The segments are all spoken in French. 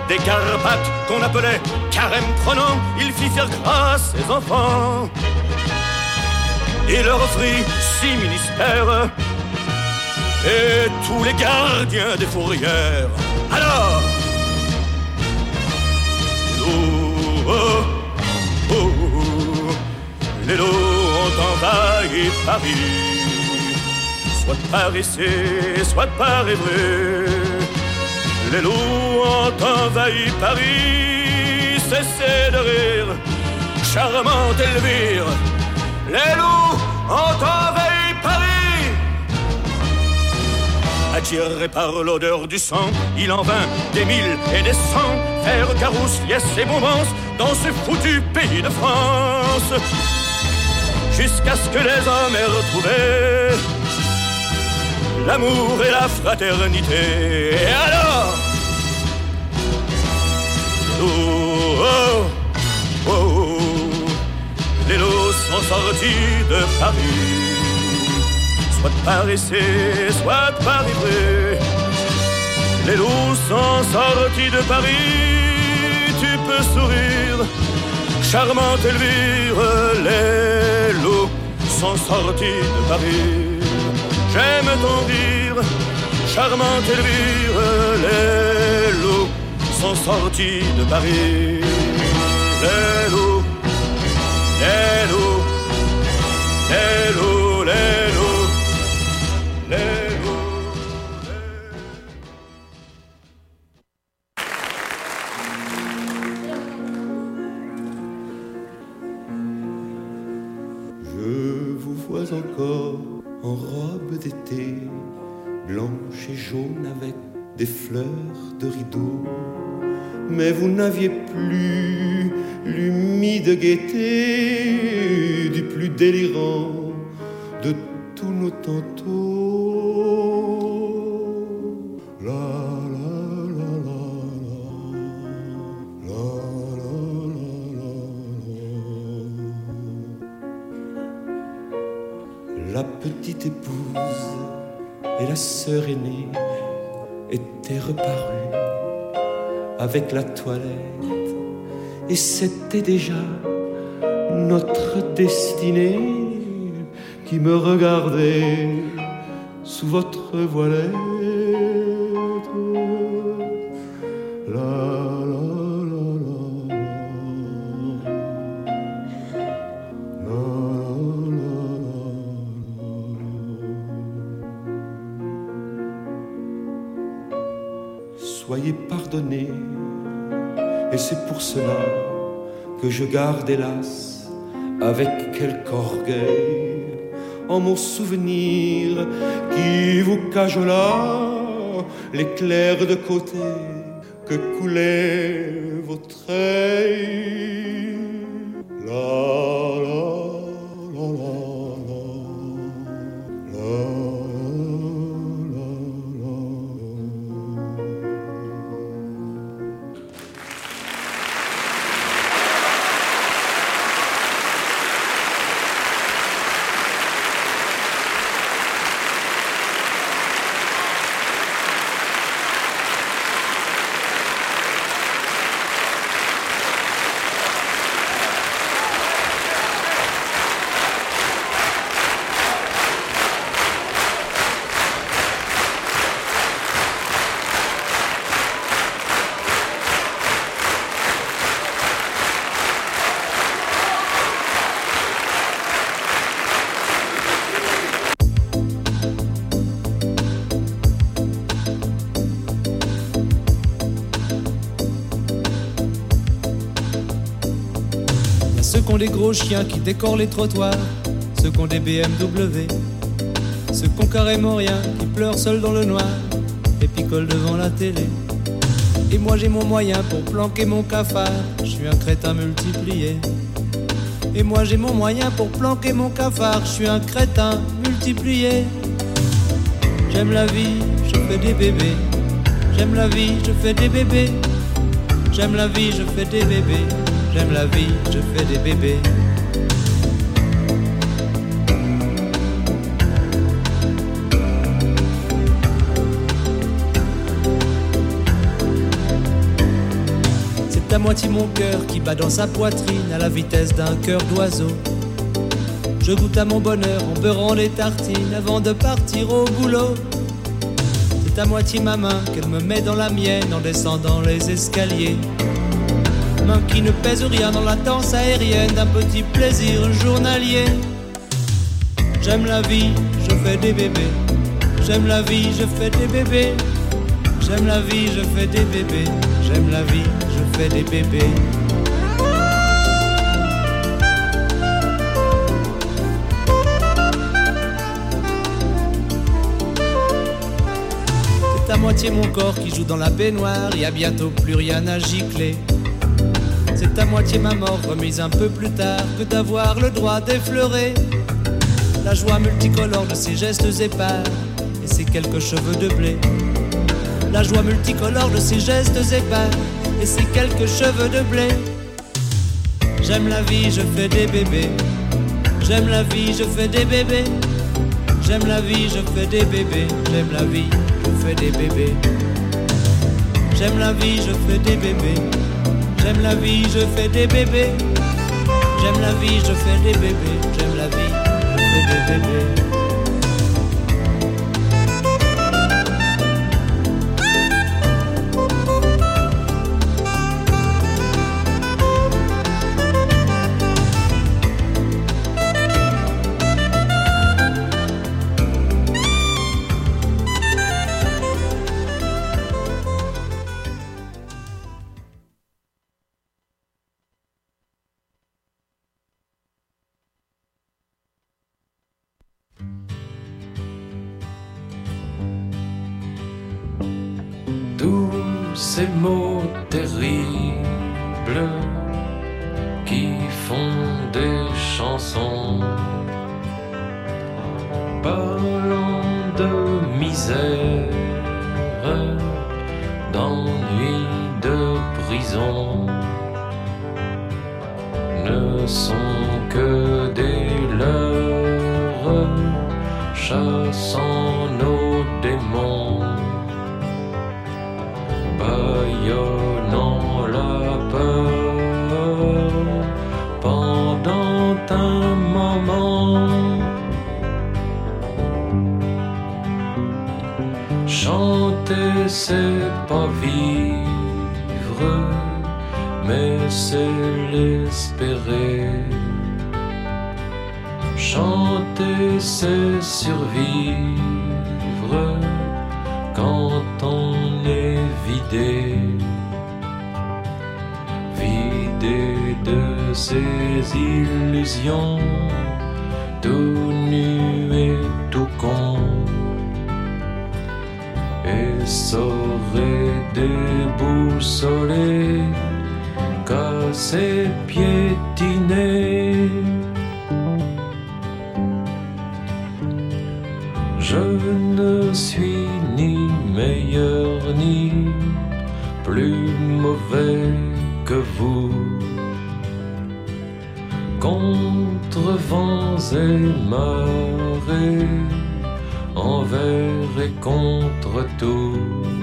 des Carpates qu'on appelait carême prenant, il fit faire grâce ses enfants. Il leur offrit 6 ministères et tous les gardiens des fourrières. Alors, les loups ont envahi Paris, soit par ici, soit par Évry. Les loups ont envahi Paris, cessez de rire, charmante Elvire. Les loups ont envahi Paris. Attiré par l'odeur du sang, il en vint des mille et des cents, faire carousse, liesse et bombance dans ce foutu pays de France. Jusqu'à ce que les hommes aient retrouvé l'amour et la fraternité. Et alors, les loups sont sortis de Paris, soit par ici, soit par Évry. Les loups sont sortis de Paris, tu peux sourire, charmante Elvire. Les loups sont sortis de Paris, j'aime ton rire, charmante Elvire. Les loups sont sortis de Paris. Les loups, les loups, les loups, les loups, les loups. Je vous vois encore en robe d'été, blanche et jaune avec des fleurs de rideau. Mais vous n'aviez plus l'humide gaieté du plus délirant de tous nos tantôt. La la la la la la la la. La petite épouse et la sœur aînée étaient reparues avec la toilette, et c'était déjà notre destinée qui me regardait sous votre voilette. La la la la la la la. Soyez pardonnés, et c'est pour cela que je garde hélas avec quelque orgueil en mon souvenir qui vous cajola l'éclair de côté que coulait votre œil. La la la la la la la la. Ceux qui ont des gros chiens qui décorent les trottoirs, ceux qui ont des BMW, ceux qui ont carrément rien, qui pleurent seuls dans le noir et picolent devant la télé. Et moi j'ai mon moyen pour planquer mon cafard, je suis un crétin multiplié. Et moi j'ai mon moyen pour planquer mon cafard, je suis un crétin multiplié. J'aime la vie, je fais des bébés. J'aime la vie, je fais des bébés. J'aime la vie, je fais des bébés. J'aime la vie, je fais des bébés. C'est à moitié mon cœur qui bat dans sa poitrine à la vitesse d'un cœur d'oiseau. Je goûte à mon bonheur en beurrant les tartines avant de partir au boulot. C'est à moitié ma main qu'elle me met dans la mienne en descendant les escaliers. Main qui ne pèse rien dans la danse aérienne d'un petit plaisir journalier. J'aime la vie, je fais des bébés. J'aime la vie, je fais des bébés. J'aime la vie, je fais des bébés. J'aime la vie, je fais des bébés. C'est à moitié mon corps qui joue dans la baignoire. Y a bientôt plus rien à gicler. C'est à moitié ma mort remise un peu plus tard que d'avoir le droit d'effleurer la joie multicolore de ses gestes épars et ses quelques cheveux de blé. La joie multicolore de ses gestes épars et ses quelques cheveux de blé. J'aime la vie, je fais des bébés. J'aime la vie, je fais des bébés. J'aime la vie, je fais des bébés. J'aime la vie, je fais des bébés. J'aime la vie, je fais des bébés. J'aime la vie, je fais des bébés. J'aime la vie, je fais des bébés. J'aime la vie, je fais des bébés. Ces mots terribles qui font des chansons parlant de misère, d'ennui, de prison ne sont que des leurres chassant nos démons, bâillonnant la peur pendant un moment. Chanter c'est pas vivre, mais c'est l'espérer. Chanter c'est survivre quand on est vidé de ses illusions, tout nu et tout con, et saurait déboussoler, casser, piétiner. Je ne suis ni meilleur ni plus mauvais que vous. Contre vents et marées, envers et contre tout,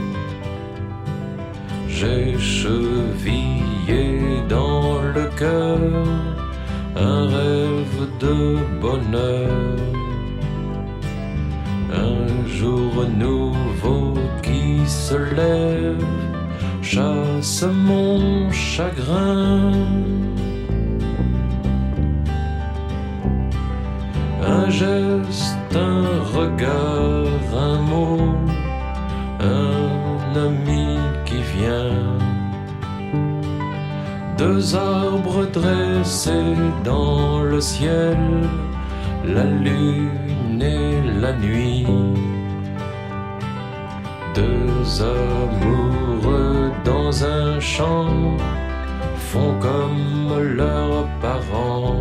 j'ai chevillé dans le cœur un rêve de bonheur, un jour nouveau qui se lève, chasse mon chagrin. Un geste, un regard, un mot, un ami qui vient. Deux arbres dressés dans le ciel, la lune et la nuit. Deux amoureux dans un champ font comme leurs parents.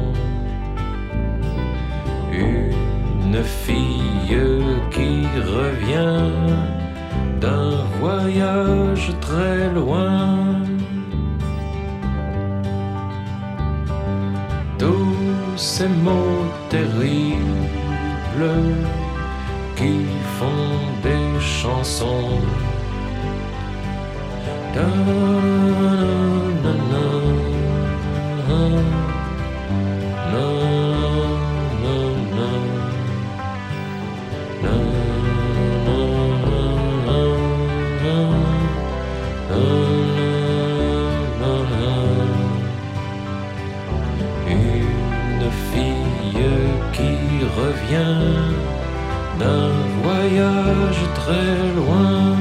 Une fille qui revient d'un voyage très loin. Tous ces mots terribles qui font des chansons. Da, da, da, revient d'un voyage très loin.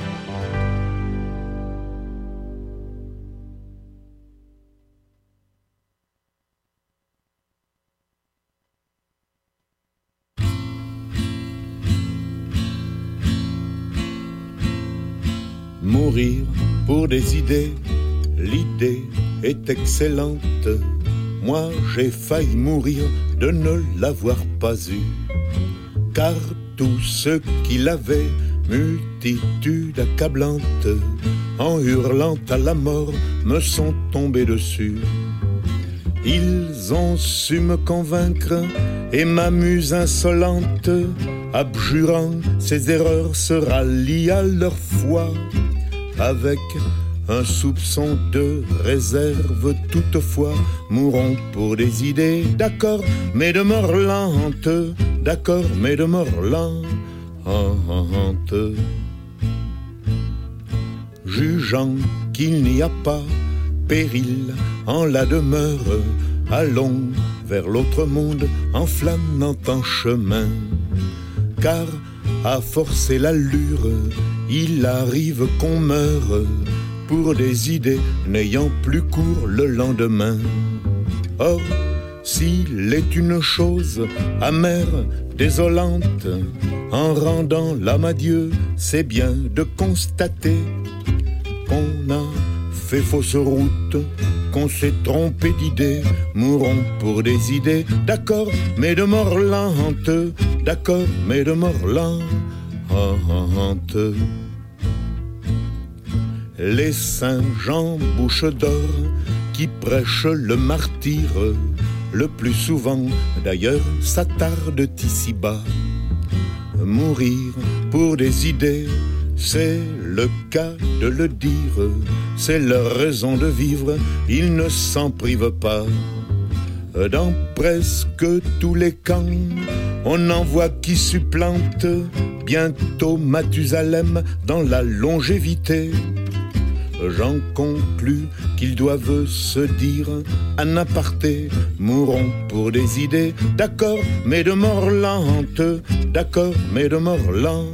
Mourir pour des idées, l'idée est excellente. Moi j'ai failli mourir de ne l'avoir pas eu, car tous ceux qui l'avaient, multitude accablante, en hurlant à la mort, me sont tombés dessus. Ils ont su me convaincre et ma muse insolente, abjurant ses erreurs, se rallie à leur foi, avec un soupçon de réserve toutefois. Mourons pour des idées, d'accord, mais de mort lente, d'accord, mais de mort lente. Jugeant qu'il n'y a pas péril en la demeure, allons vers l'autre monde en flânant en chemin, car à forcer l'allure, il arrive qu'on meure pour des idées n'ayant plus cours le lendemain. Or, s'il est une chose amère, désolante, en rendant l'âme à Dieu, c'est bien de constater qu'on a fait fausse route, qu'on s'est trompé d'idée. Mourons pour des idées, d'accord, mais de mort lente, d'accord, mais de mort lente. Les saints Jean bouche d'or qui prêchent le martyre, le plus souvent d'ailleurs s'attardent ici-bas. Mourir pour des idées, c'est le cas de le dire, c'est leur raison de vivre, ils ne s'en privent pas. Dans presque tous les camps, on en voit qui supplantent bientôt Mathusalem dans la longévité. J'en conclus qu'ils doivent se dire en aparté, mourons pour des idées, d'accord, mais de mort lente, d'accord, mais de mort lente.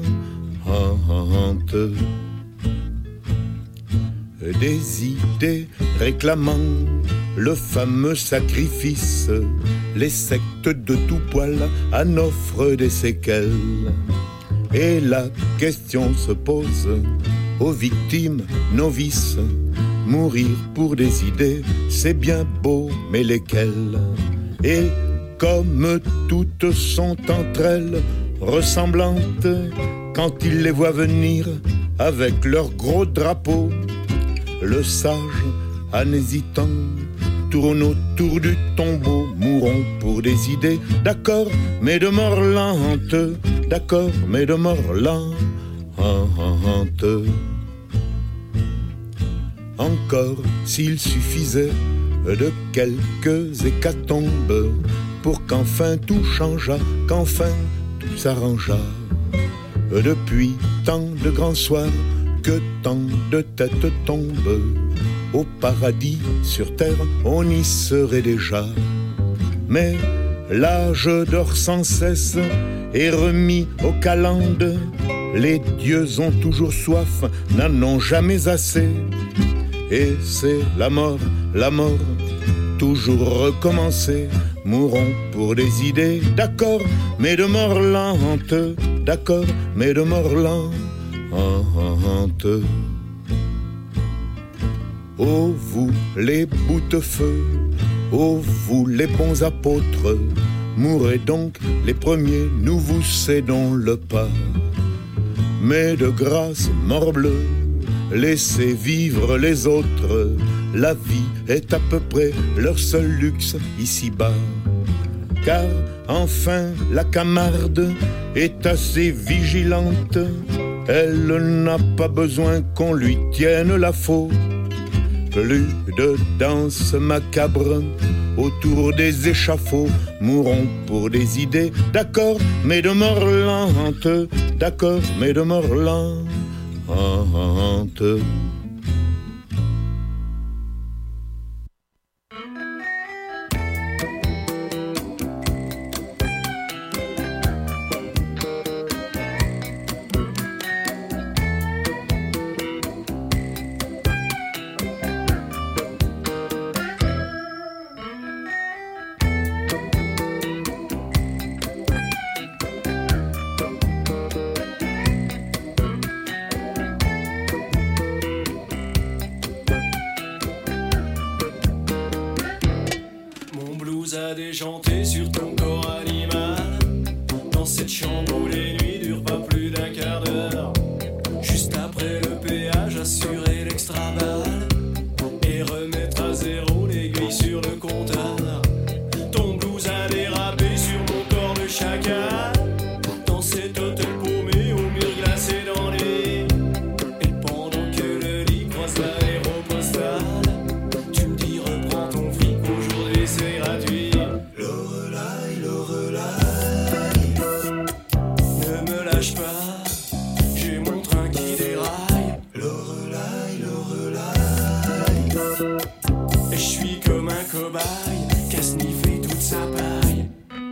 Des idées réclamant le fameux sacrifice, les sectes de tout poil en offrent des séquelles. Et la question se pose aux victimes novices, mourir pour des idées, c'est bien beau, mais lesquelles? Et comme toutes sont entre elles ressemblantes, quand ils les voient venir avec leur gros drapeau, le sage, en hésitant, tourne autour du tombeau. Mourons pour des idées, d'accord, mais de mort lente, d'accord, mais de mort lente. Encore s'il suffisait de quelques hécatombes pour qu'enfin tout changeât, qu'enfin tout s'arrangeât. Depuis tant de grands soirs que tant de têtes tombent, au paradis sur terre on y serait déjà. Mais l'âge dort sans cesse et remis aux calendes, les dieux ont toujours soif, n'en ont jamais assez. Et c'est la mort, toujours recommencer. Mourons pour des idées, d'accord, mais de mort lente, d'accord, mais de mort lente. Ô vous les boutefeux, ô vous les bons apôtres, mourrez donc les premiers, nous vous cédons le pas. Mais de grâce, morbleu, laissez vivre les autres, la vie est à peu près leur seul luxe ici-bas. Car enfin la Camarde est assez vigilante, elle n'a pas besoin qu'on lui tienne la faute. Plus de danse macabre autour des échafauds, mourons pour des idées, d'accord, mais de mort lente, d'accord, mais de mort lente. blues a déchanté sur ton corps animal. Dans cette chambre où les nuits durent pas plus d'un quart d'heure. Juste après le péage, assurer l'extra-balle et remettre à zéro l'aiguille sur le compteur. Ton blues a dérapé sur mon corps de chacal. Dans cet hôtel paumé au mur glacé dans les. Et pendant que le lit croise l'aéropostale, tu me dis reprends ton fric, aujourd'hui c'est gratuit. Lorelai, Lorelai, ne me lâche pas, j'ai mon train qui déraille. Lorelai, Lorelai, et je suis comme un cobaye qui a sniffé toute sa paille.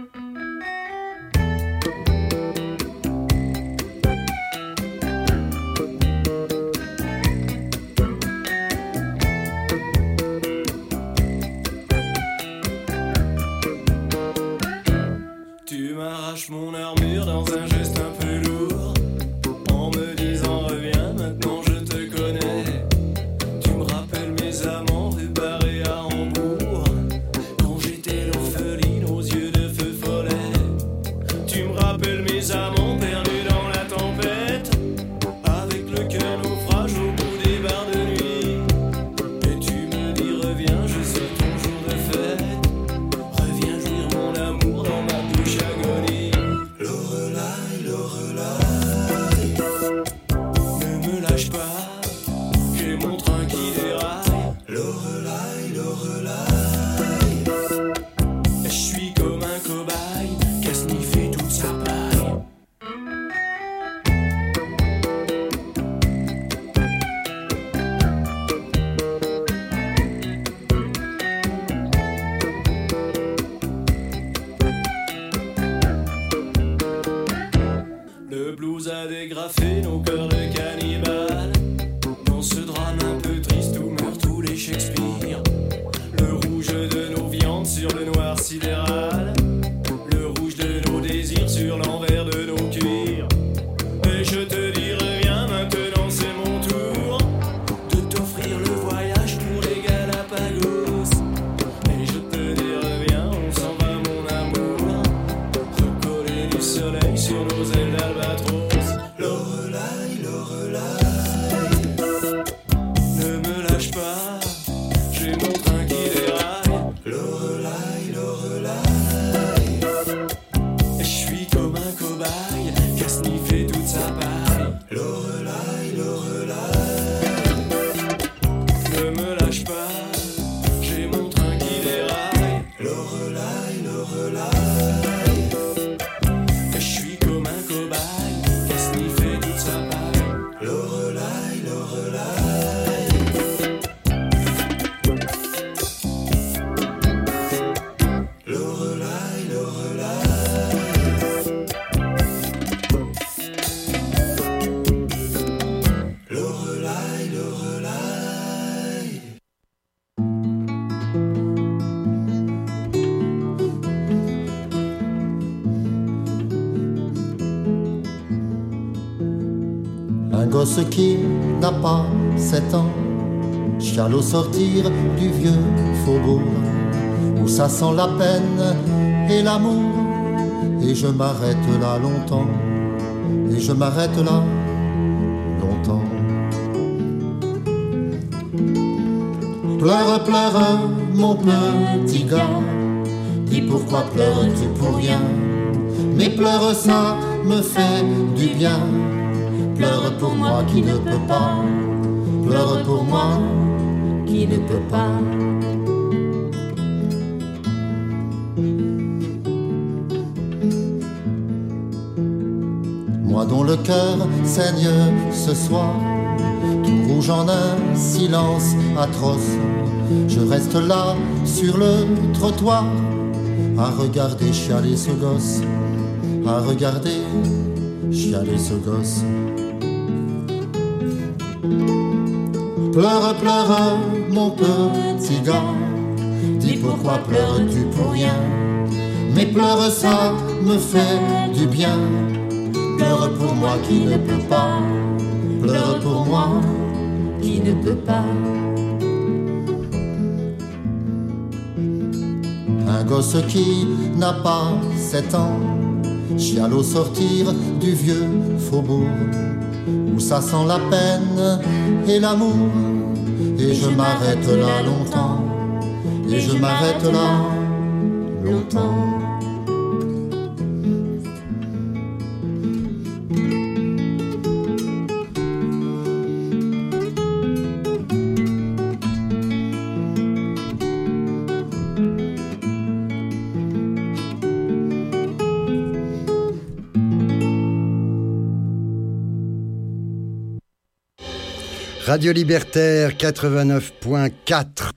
Tu m'arraches mon armure dans un geste un peu lourd, en me disant reviens, maintenant je te connais. Tu me rappelles mes amants rue Barré à Hambourg, quand j'étais l'orpheline aux yeux de feu follet. Tu me rappelles mes amants perdus dans la tempête, avec le cœur naufrage au bout des bars de nuit. Et tu me dis reviens, je sais ton jour de fête, reviens jouir mon amour dans ma douche agonie. Lorelai, Lorelai, ne me lâche pas, j'ai mon train qui déraille. Lorelai, Lorelai, je suis comme un cobaye qui a sniffé toute sa paille. Le blues a dégrafé nos cœurs de cannibales. Dans ce drame un peu triste où meurent tous les Shakespeare. Le rouge de nos viandes sur le noir sidéral. Le rouge de nos désirs sur l'envers de nos cuirs. Et je te dis reviens, maintenant c'est mon tour de t'offrir le voyage pour les Galapagos. Et je te dis reviens, on s'en va mon amour, recoller du soleil sur nos ailes d'albatros. Lorelai, Lorelai, ne me lâche pas, j'ai mon train qui déraille. Lorelai, Lorelai, et je suis comme un cobaye qui a sniffé toute sa paille. Lorelai, Lorelai, ne me lâche pas, j'ai mon train qui déraille. Lorelai, Lorelai, et je suis comme un cobaye qui a sniffé toute sa paille. Lorelai, Lorelai, Lorelai, Lorelai, Lorelai, Lorelai. Un gosse qui n'a pas 7 ans chiale au sortir du vieux faubourg, où ça sent la peine et l'amour. Et je m'arrête là longtemps, et je m'arrête là longtemps. Pleure, pleure, mon petit gars, dis pourquoi pleures-tu pour rien? Mais pleure, ça me fait du bien. Pleure pour moi qui ne peux pas, pleure pour moi qui ne peut pas. Moi dont le cœur saigne ce soir, tout rouge en un silence atroce, je reste là sur le trottoir, à regarder chialer ce gosse, à regarder chialer ce gosse. Pleure, pleure, mon petit gars, dis pourquoi pleures-tu pour rien? Mais pleure, ça me fait du bien. Pleure pour moi qui ne peut pas, pleure pour moi qui ne peut pas. Un gosse qui n'a pas 7 ans chiale au sortir du vieux faubourg où ça sent la peine et l'amour. Et je m'arrête là longtemps, et je m'arrête là longtemps. Radio Libertaire 89.4.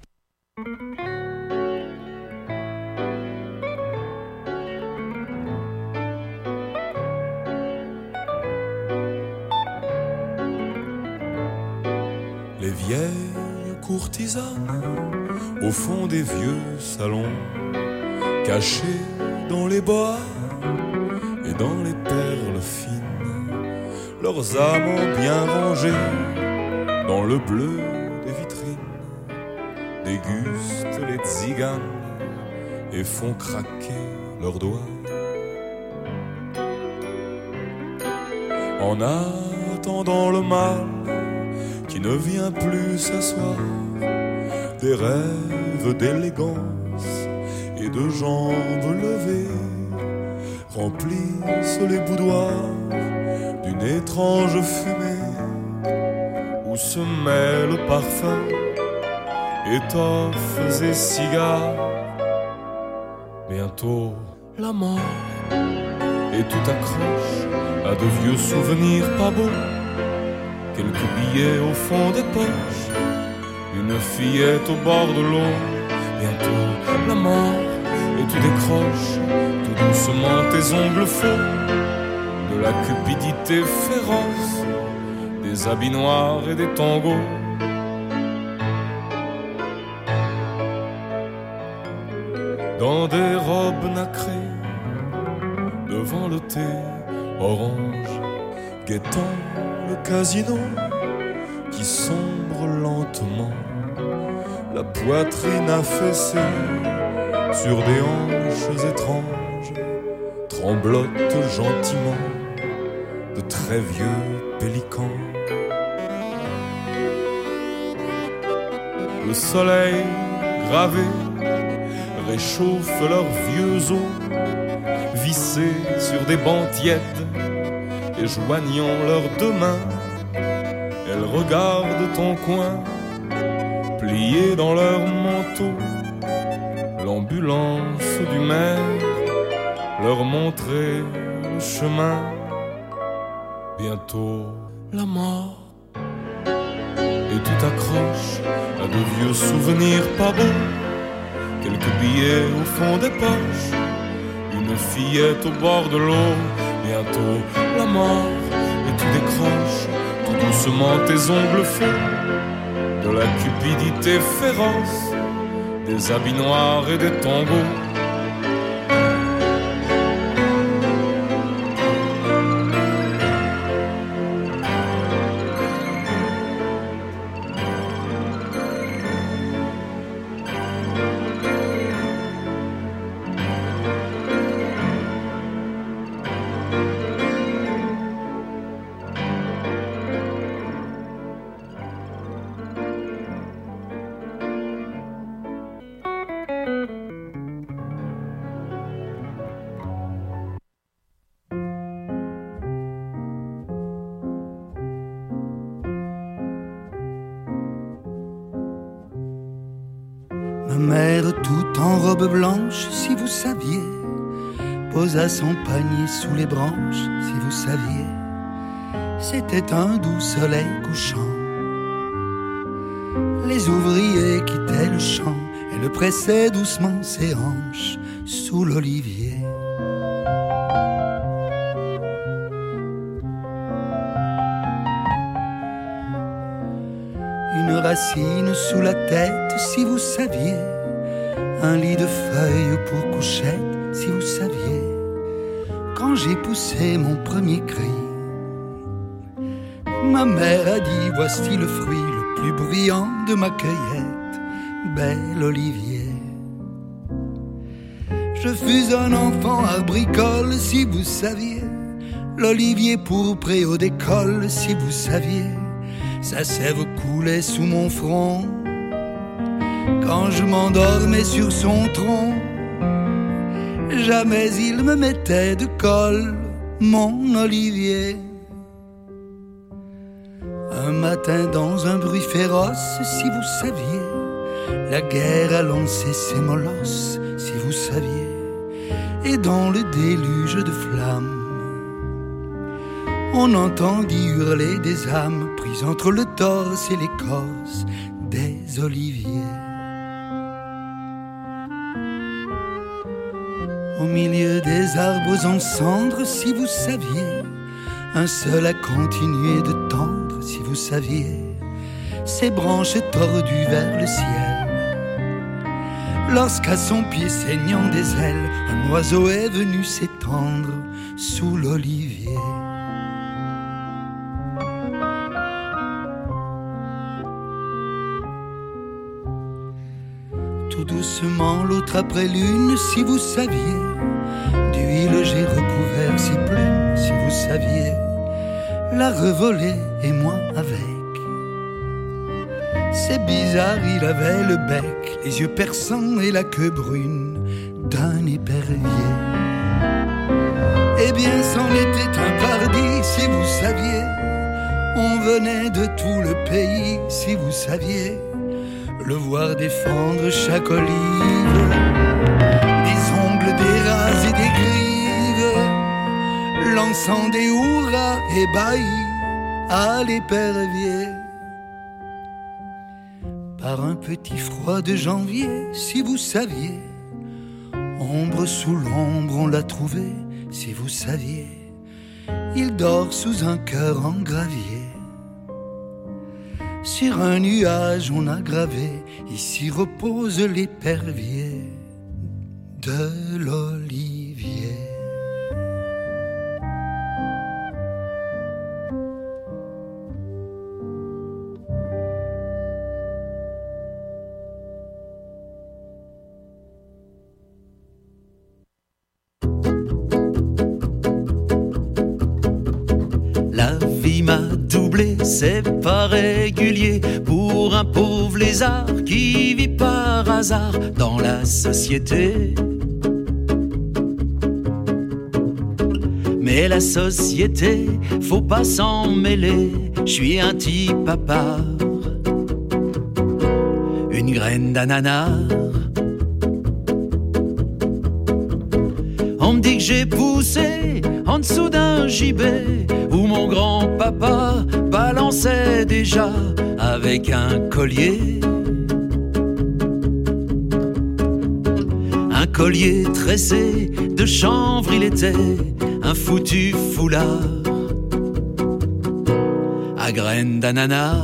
Les vieilles courtisanes au fond des vieux salons, cachées dans les bois et dans les perles fines, leurs amants bien rangés dans le bleu des vitrines, dégustent les tziganes et font craquer leurs doigts. En attendant le mal qui ne vient plus s'asseoir, des rêves d'élégance et de jambes levées remplissent les boudoirs d'une étrange fumée où se mêlent parfums, étoffes et cigares. Bientôt la mort et tout accroche à de vieux souvenirs pas beaux, quelques billets au fond des poches, une fillette au bord de l'eau. Bientôt la mort et tu décroches tout doucement tes ongles faux de la cupidité féroce, des habits noirs et des tangos. Dans des robes nacrées, devant le thé orange, guettant le casino qui sombre lentement, la poitrine affaissée sur des hanches étranges, tremblote gentiment de très vieux pélicans. Le soleil gravé réchauffe leurs vieux os, vissés sur des bancs tièdes et joignant leurs deux mains. Elles regardent ton coin, pliés dans leur manteau, l'ambulance du maire leur montrer le chemin. Bientôt la mort et tout accroche à de vieux souvenirs pas beaux, quelques billets au fond des poches, une fillette au bord de l'eau. Bientôt la mort et tu décroches tout doucement tes ongles faux de la cupidité féroce, des habits noirs et des tangos. Ma mère, toute en robe blanche, si vous saviez, posa son panier sous les branches, si vous saviez. C'était un doux soleil couchant. Les ouvriers quittaient le champ, elle pressait doucement ses hanches sous l'olivier. Une racine sous la tête, si vous saviez. Un lit de feuilles pour couchette, si vous saviez. Quand j'ai poussé mon premier cri, ma mère a dit, voici le fruit le plus brillant de ma cueillette, bel olivier. Je fus un enfant arbricole, si vous saviez. L'olivier pourpre et eau d'école, si vous saviez. Sa sève coulait sous mon front quand je m'endormais sur son tronc. Jamais il me mettait de colle, mon olivier. Un matin dans un bruit féroce, si vous saviez, la guerre a lancé ses molosses, si vous saviez. Et dans le déluge de flammes, on entendit hurler des âmes prises entre le torse et l'écorce des oliviers. Au milieu des arbres en cendres, si vous saviez, un seul a continué de tendre, si vous saviez, ses branches tordues vers le ciel. Lorsqu'à son pied saignant des ailes, un oiseau est venu s'étendre sous l'olivier. Tout doucement, l'autre après l'une, si vous saviez, d'huile j'ai recouvert ses plumes, si vous saviez, la revoler et moi avec. C'est bizarre, il avait le bec, les yeux perçants et la queue brune d'un épervier. Eh bien, c'en était un pardi, si vous saviez, on venait de tout le pays, si vous saviez, le voir défendre chaque olive, des ongles, des ras et des grives, lançant des hurrahs ébahis à l'épervier. Par un petit froid de janvier, si vous saviez, ombre sous l'ombre on l'a trouvé, si vous saviez, il dort sous un cœur en gravier. Sur un nuage on a gravé, ici repose l'épervier de l'olivier. C'est pas régulier pour un pauvre lézard qui vit par hasard dans la société. Mais la société, faut pas s'en mêler, je suis un type à part, une graine d'ananas. On me dit que j'ai poussé en dessous d'un gibet où mon grand-papa balançait déjà avec un collier. Un collier tressé de chanvre, il était un foutu foulard à graines d'ananas.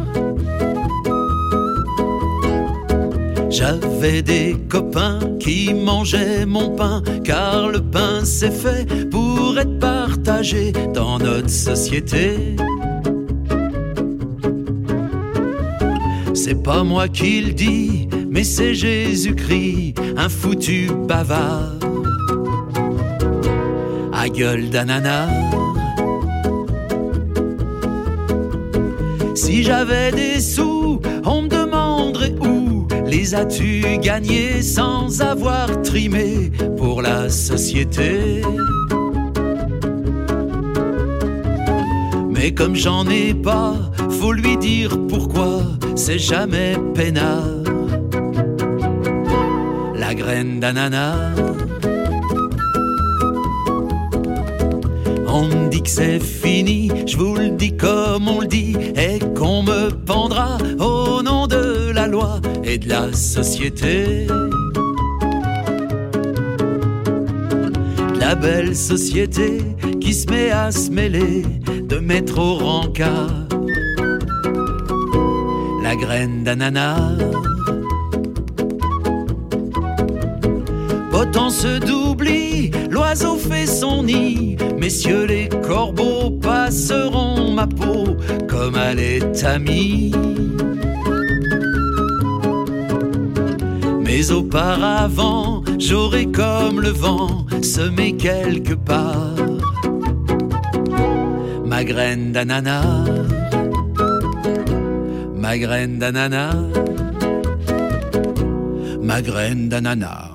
J'avais des copains qui mangeaient mon pain, car le pain c'est fait pour être partagé dans notre société. C'est pas moi qui le dis, mais c'est Jésus-Christ, un foutu bavard à gueule d'ananas. Si j'avais des sous, on me demanderait où les as-tu gagnés sans avoir trimé pour la société. Mais comme j'en ai pas, faut lui dire pourquoi, c'est jamais peinard la graine d'ananas. On me dit que c'est fini, je vous le dis comme on le dit, et qu'on me pendra au nom de la loi et de la société. De la belle société qui se met à se mêler de mettre au rencard la graine d'ananas. Potence d'oubli, l'oiseau fait son nid, messieurs les corbeaux passeront ma peau comme à l'étamie. Mais auparavant, j'aurais comme le vent semé quelque part ma graine d'ananas, ma graine d'ananas, ma graine d'ananas.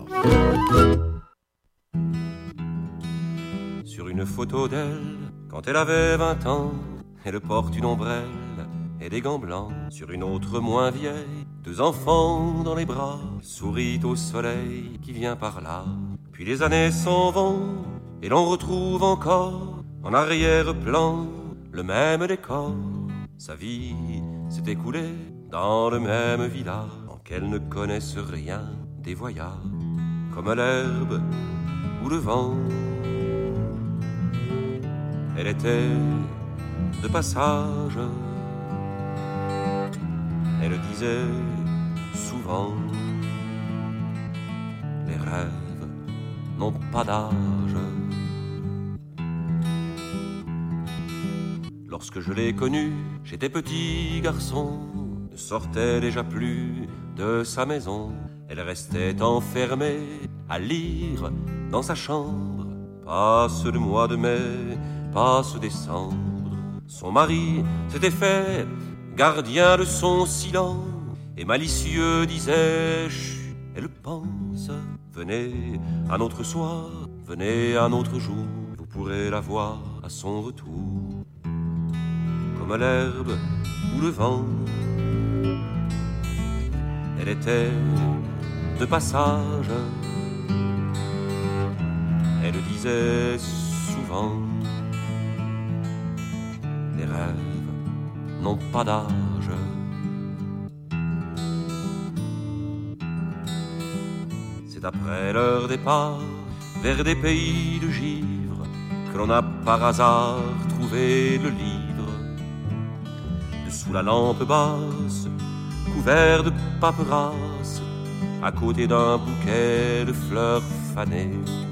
Sur une photo d'elle, quand elle avait 20 ans, elle porte une ombrelle et des gants blancs. Sur une autre moins vieille, 2 enfants dans les bras, sourit au soleil qui vient par là. Puis les années s'en vont et l'on retrouve encore en arrière-plan le même décor. Sa vie s'est écoulée dans le même village, en qu'elle ne connaisse rien des voyages, comme l'herbe ou le vent. Elle était de passage, elle disait souvent, les rêves n'ont pas d'âge. Lorsque je l'ai connue, j'étais petit garçon, ne sortait déjà plus de sa maison. Elle restait enfermée à lire dans sa chambre. Passe le mois de mai, passe décembre. Son mari s'était fait gardien de son silence et malicieux disait chut, elle pense. Venez un autre soir, venez un autre jour, vous pourrez la voir à son retour. Comme l'herbe ou le vent, elle était de passage. Elle disait souvent, les rêves n'ont pas d'âge. C'est après leur départ vers des pays de givre que l'on a par hasard trouvé le livre. Dessous la lampe basse, couvert de paperasse, à côté d'un bouquet de fleurs fanées,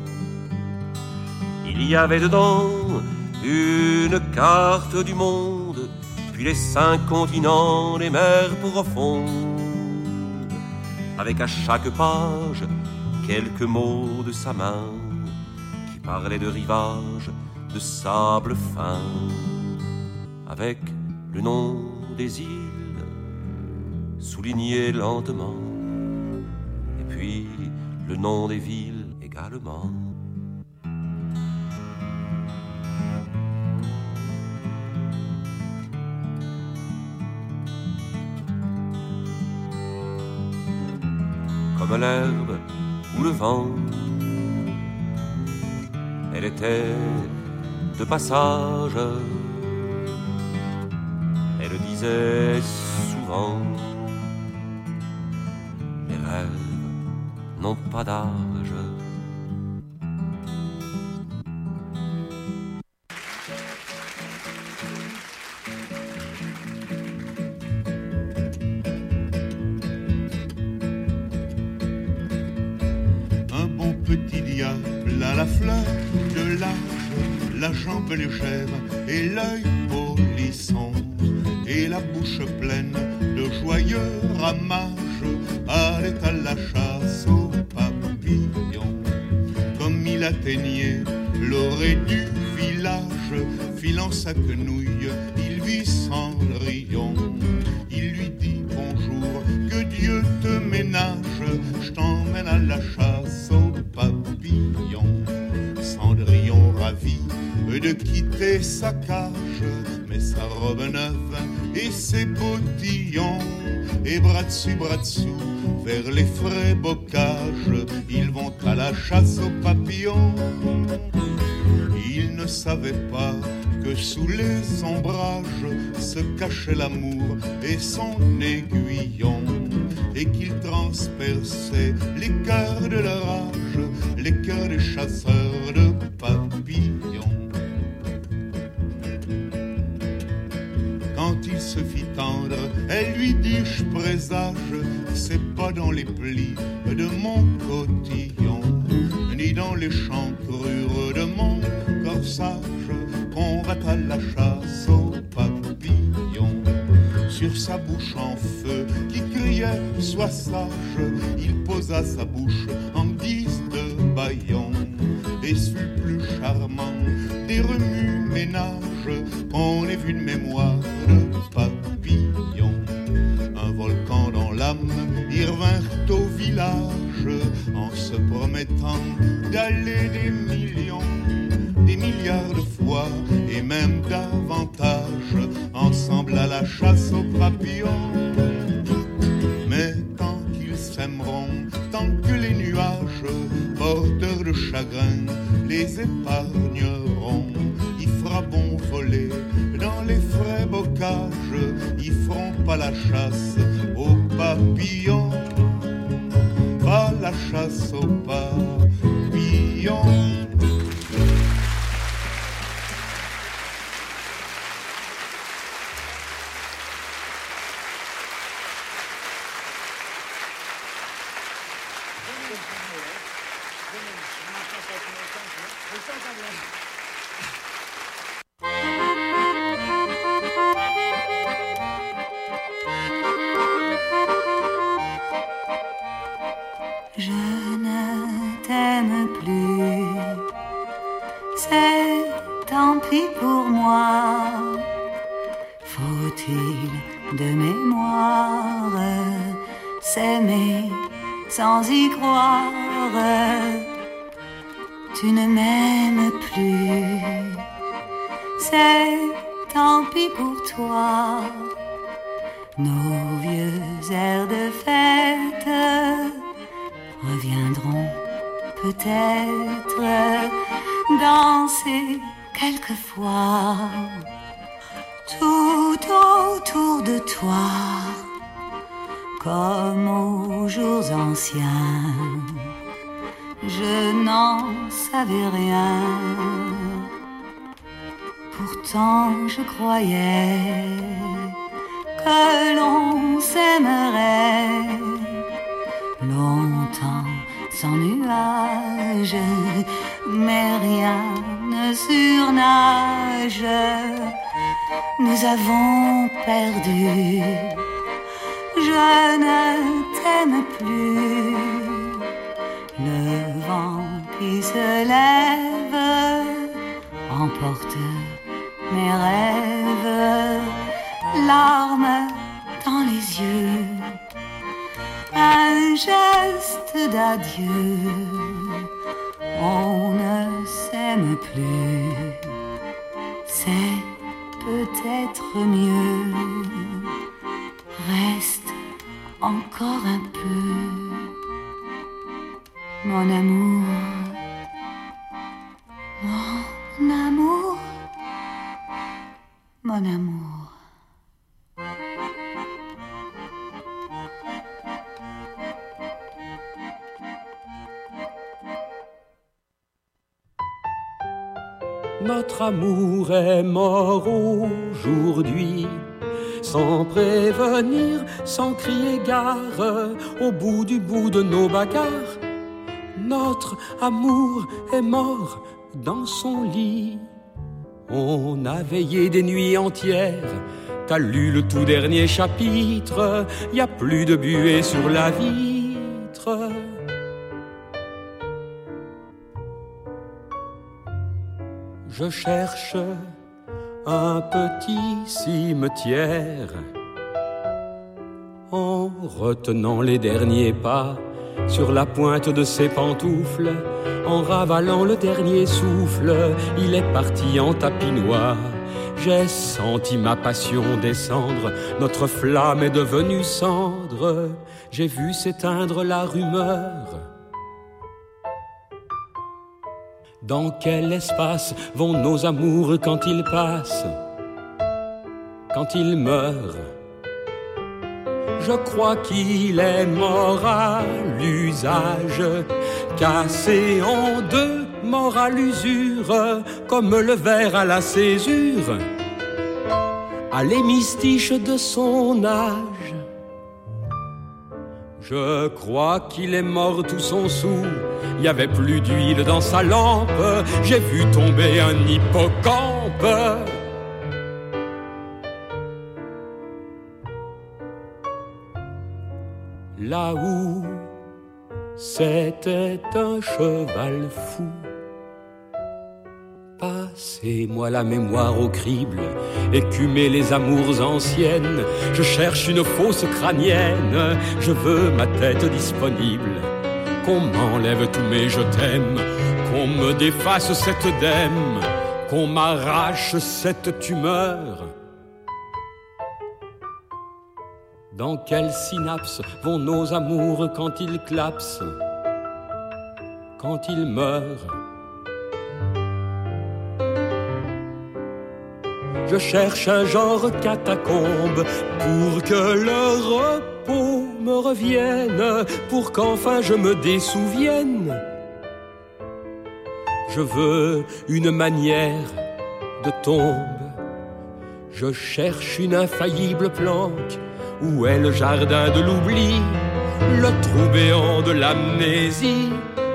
il y avait dedans une carte du monde, puis les 5 continents, les mers profondes, avec à chaque page quelques mots de sa main qui parlaient de rivages, de sable fin, avec le nom des îles souligné lentement, et puis le nom des villes également. Comme l'herbe ou le vent, elle était de passage. Elle disait souvent, les rêves n'ont pas d'âge. À la fleur de l'âge, la jambe légère et l'œil polisson, et la bouche pleine de joyeux ramages, allait à la chasse aux papillons. Comme il atteignait l'orée du village, filant sa quenouille, il vit Cendrillon. Il lui dit bonjour, que Dieu te ménage, je t'emmène à la chasse aux papillons. Cendrillon ravi de quitter sa cage, met sa robe neuve et ses bottillons, et bras dessus, vers les frais bocages, ils vont à la chasse aux papillons. Ils ne savaient pas que sous les ombrages se cachait l'amour et son aiguillon, et qu'il transperçait les cœurs de leur âge, les cœurs des chasseurs de papillons. Quand il se fit tendre, elle lui dit, je présage, c'est pas dans les plis de mon cotillon, ni dans les chancrures de mon corsage, qu'on va à la chasse aux papillons. sur sa bouche en feu qui criait « Sois sage », il posa sa bouche en guise de bâillon. Et ce fut plus charmant des remue-ménages qu'on ait vu de mémoire de papillon. Un volcan dans l'âme, ils revinrent au village en se promettant d'aller des millions, des milliards de fois et même davantage ensemble à la chasse aux papillons. Mais tant qu'ils s'aimeront, tant que les nuages porteurs de chagrin les épargneront, il fera bon voler dans les frais bocages, ils feront pas la chasse aux papillons, pas la chasse aux papillons. Je ne t'aime plus, c'est tant pis pour moi. Faut-il de mémoire s'aimer sans y croire? Tu ne m'aimes plus, c'est tant pis pour toi. Nos vieux airs de fête reviendront peut-être, danser quelquefois tout autour de toi, comme aux jours anciens. Je n'en savais rien, pourtant je croyais que l'on s'aimerait longtemps sans nuages, mais rien ne surnage. Nous avons perdu, je ne t'aime plus. Le vent qui se lève emporte mes rêves, larmes dans les yeux, un geste d'adieu. On ne s'aime plus, c'est peut-être mieux. Reste encore un peu, mon amour, mon amour, mon amour. Notre amour est mort aujourd'hui, sans prévenir, sans crier gare, au bout de nos bagarres. Notre amour est mort dans son lit. On a veillé des nuits entières, t'as lu le tout dernier chapitre, y a plus de buée sur la vitre. Je cherche un petit cimetière en retenant les derniers pas sur la pointe de ses pantoufles, en ravalant le dernier souffle, il est parti en tapis noir. J'ai senti ma passion descendre, notre flamme est devenue cendre, j'ai vu s'éteindre la rumeur. Dans quel espace vont nos amours quand ils passent, quand ils meurent? Je crois qu'il est mort à l'usage, cassé en deux, mort à l'usure, comme le verre à la césure, à l'hémistiche de son âge. Je crois qu'il est mort tout son sou, il y avait plus d'huile dans sa lampe, j'ai vu tomber un hippocampe. 」 « 」 « 」 « 」 « « « 」 « « « « « « « « « « « « « « « « « « « « « « « « « « « « « « « « « « « « « « « « « « « « « là où c'était un cheval fou. Passez-moi la mémoire au crible, écumez les amours anciennes. Je cherche une fosse crânienne, je veux ma tête disponible. Qu'on m'enlève tous mes je t'aime, qu'on me déface cette dème, qu'on m'arrache cette tumeur. Dans quelle synapse vont nos amours quand ils clapsent, quand ils meurent? Je cherche un genre catacombe pour que le repos me revienne, pour qu'enfin je me dessouvienne. Je veux une manière de tombe, je cherche une infaillible planque. Où est le jardin de l'oubli, le trou béant de l'amnésie?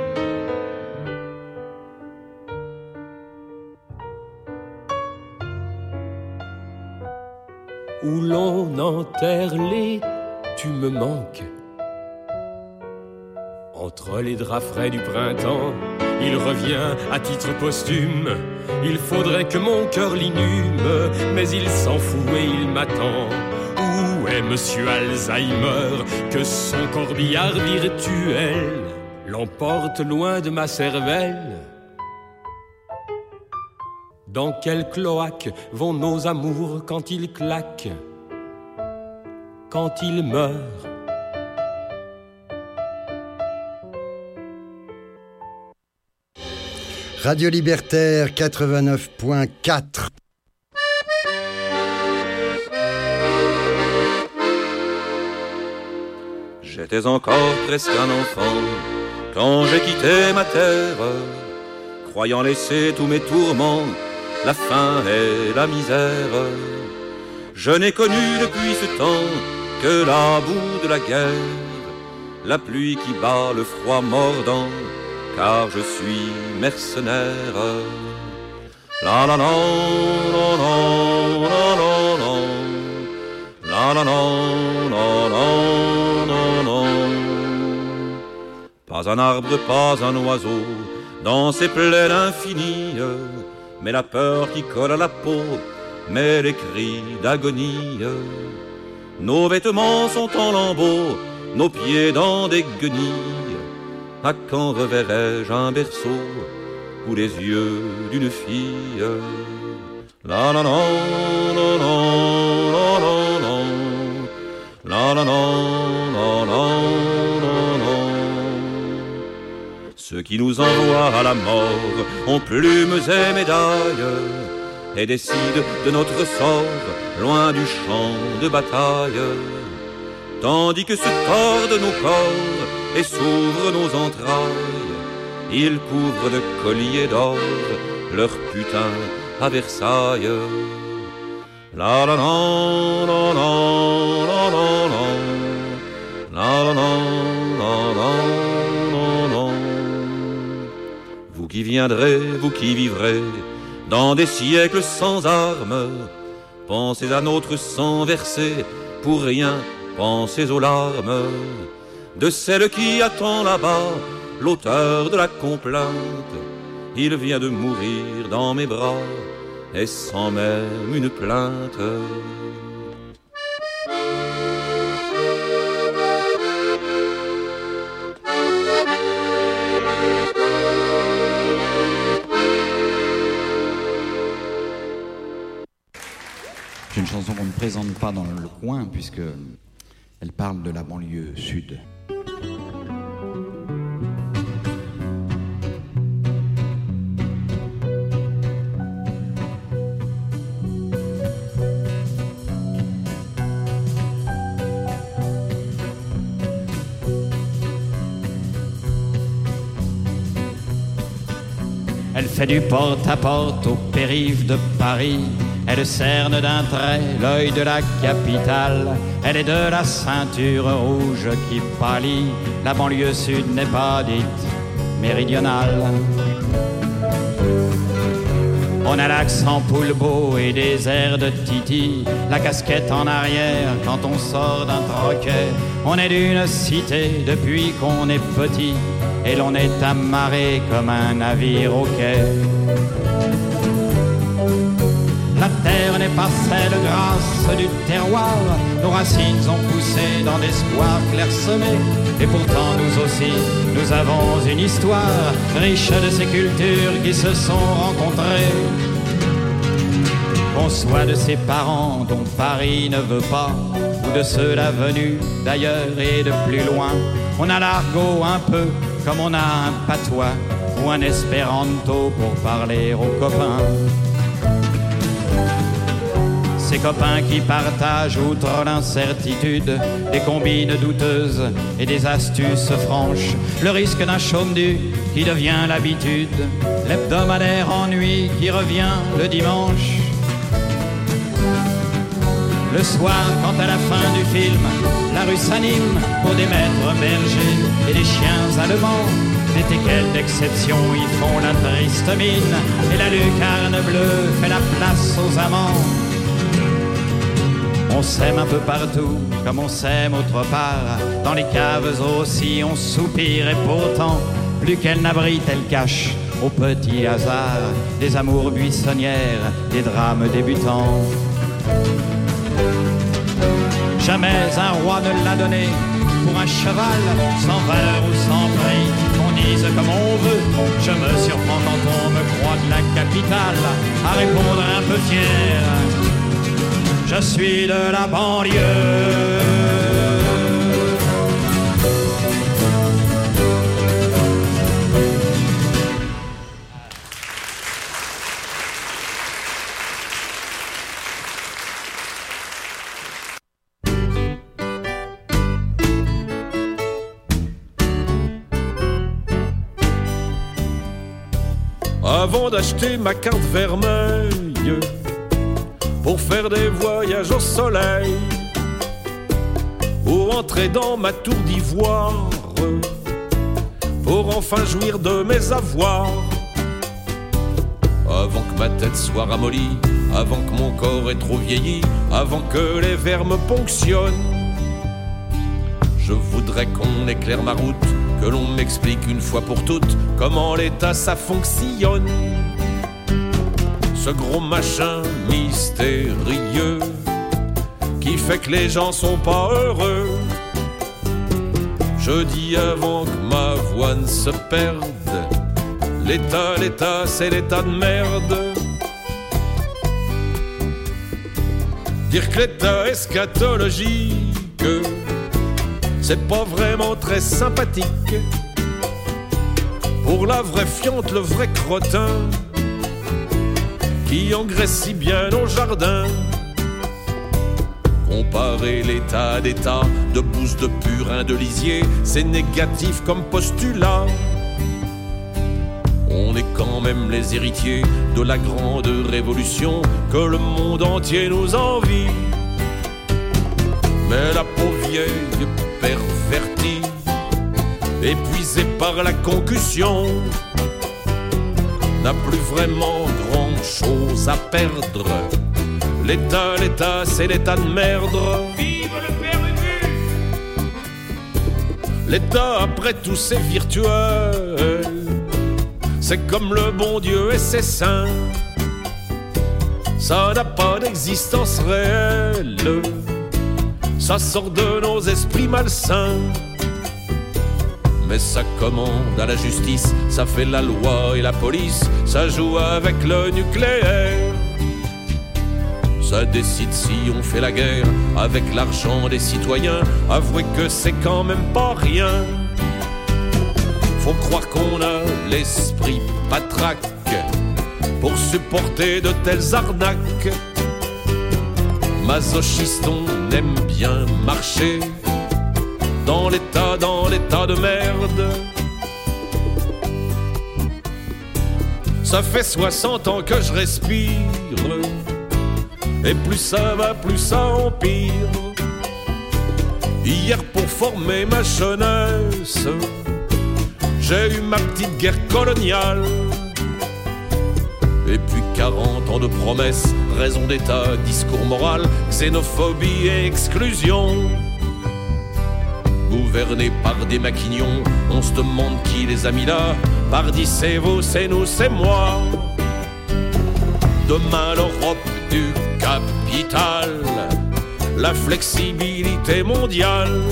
Où l'on enterre les tu me manques. Entre les draps frais du printemps, il revient à titre posthume. Il faudrait que mon cœur l'inhume, mais il s'en fout et il m'attend. Où est Monsieur Alzheimer, que son corbillard virtuel l'emporte loin de ma cervelle? Dans quel cloaque vont nos amours quand ils claquent, quand ils meurent? Radio Libertaire 89.4. J'étais encore presque un enfant quand j'ai quitté ma terre, croyant laisser tous mes tourments, la faim et la misère. Je n'ai connu depuis ce temps que la boue de la guerre, la pluie qui bat, le froid mordant, car je suis mercenaire. La la la la la la la la la la la. Pas un arbre, pas un oiseau, dans ces plaines infinies, mais la peur qui colle à la peau, mais les cris d'agonie. Nos vêtements sont en lambeaux, nos pieds dans des guenilles. À quand reverrai-je un berceau ou les yeux d'une fille? La la la la la la la la la la la. Ceux qui nous envoient à la mort ont plumes et médailles et décident de notre sort loin du champ de bataille. Tandis que se tordent nos corps et s'ouvrent nos entrailles, ils couvrent de colliers d'or leur putain à Versailles. La la la la la la la la la la la. Vous qui viendrez, vous qui vivrez dans des siècles sans armes, pensez à notre sang versé pour rien, pensez aux larmes de celle qui attend là-bas l'auteur de la complainte. Il vient de mourir dans mes bras et sans même une plainte. C'est une chanson qu'on ne présente pas dans le coin puisque elle parle de la banlieue sud. Elle fait du porte-à-porte aux périphes de Paris. Elle cerne d'un trait l'œil de la capitale. Elle est de la ceinture rouge qui pâlit. La banlieue sud n'est pas dite méridionale. On a l'accent poulbeau et des airs de Titi, la casquette en arrière quand on sort d'un troquet. On est d'une cité depuis qu'on est petit, et l'on est amarré comme un navire au quai. La terre n'est pas celle grasse du terroir, nos racines ont poussé dans d'espoirs clairsemés. Et pourtant nous aussi, nous avons une histoire riche de ces cultures qui se sont rencontrées. Qu'on soit de ses parents dont Paris ne veut pas, ou de ceux-là venus d'ailleurs et de plus loin, on a l'argot un peu comme on a un patois ou un espéranto pour parler aux copains. Ces copains qui partagent outre l'incertitude des combines douteuses et des astuces franches, le risque d'un chaume du qui devient l'habitude, l'hebdomadaire ennui qui revient le dimanche. Le soir, quand à la fin du film, la rue s'anime pour des maîtres bergers et des chiens allemands, des teckels d'exception y font la triste mine, et la lucarne bleue fait la place aux amants. On s'aime un peu partout, comme on s'aime autre part. Dans les caves aussi, on soupire et pourtant, plus qu'elle n'abrite, elle cache, au petit hasard, des amours buissonnières, des drames débutants. Jamais un roi ne l'a donné pour un cheval, sans valeur ou sans prix, qu'on dise comme on veut. Je me surprends quand on me croit de la capitale, à répondre un peu fier. Je suis de la banlieue. Avant d'acheter ma carte vermeille pour faire des voyages au soleil, pour entrer dans ma tour d'ivoire, pour enfin jouir de mes avoirs. Avant que ma tête soit ramollie, avant que mon corps ait trop vieilli, avant que les vers me ponctionnent, je voudrais qu'on éclaire ma route, que l'on m'explique une fois pour toutes comment l'état ça fonctionne. Ce gros machin mystérieux qui fait que les gens sont pas heureux. Je dis avant que ma voix ne se perde, l'état, c'est l'état de merde. Dire que l'état eschatologique, c'est pas vraiment très sympathique. Pour la vraie fiente, le vrai crottin qui engraisse si bien nos jardins. Comparer l'état d'état de bouse de purin de lisier, c'est négatif comme postulat. On est quand même les héritiers de la grande révolution que le monde entier nous envie. Mais la pauvre vieille pervertie, épuisée par la concussion, n'a plus vraiment grand-chose à perdre. L'état, c'est l'état de merde. Vive le perdu! L'état, après tout, c'est virtuel. C'est comme le bon Dieu et ses saints. Ça n'a pas d'existence réelle. Ça sort de nos esprits malsains. Mais ça commande à la justice, ça fait la loi et la police, ça joue avec le nucléaire. Ça décide si on fait la guerre avec l'argent des citoyens. Avouez que c'est quand même pas rien. Faut croire qu'on a l'esprit patraque pour supporter de telles arnaques. Masochiste, on aime bien marcher dans l'état de merde. Ça fait 60 ans que je respire, et plus ça va, plus ça empire. Hier, pour former ma jeunesse, j'ai eu ma petite guerre coloniale. Et puis 40 ans de promesses, raison d'état, discours moral, xénophobie et exclusion. Gouvernés par des maquignons, on se demande qui les a mis là. Pardi, c'est vous, c'est nous, c'est moi. Demain l'Europe du capital, la flexibilité mondiale.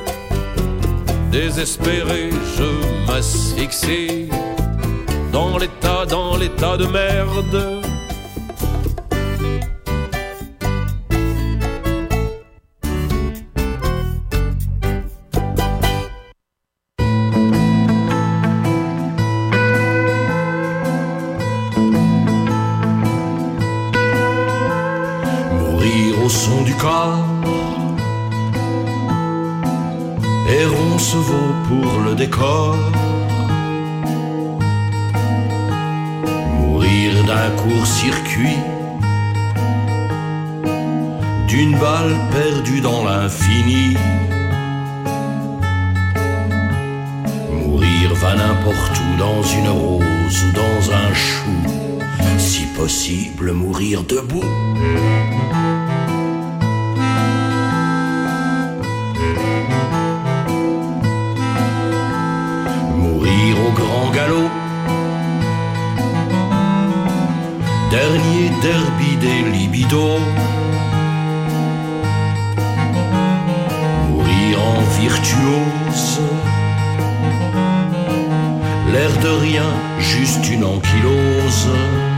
Désespéré, je m'asphyxie dans l'état de merde. Mourir au son du corps, et Roncevaux pour le décor. Mourir d'un court-circuit, d'une balle perdue dans l'infini. Mourir va n'importe où, dans une rose ou dans un chou. Si possible, mourir debout. Mourir au grand galop, dernier derby des libidos. Mourir en virtuose, l'air de rien, juste une ankylose.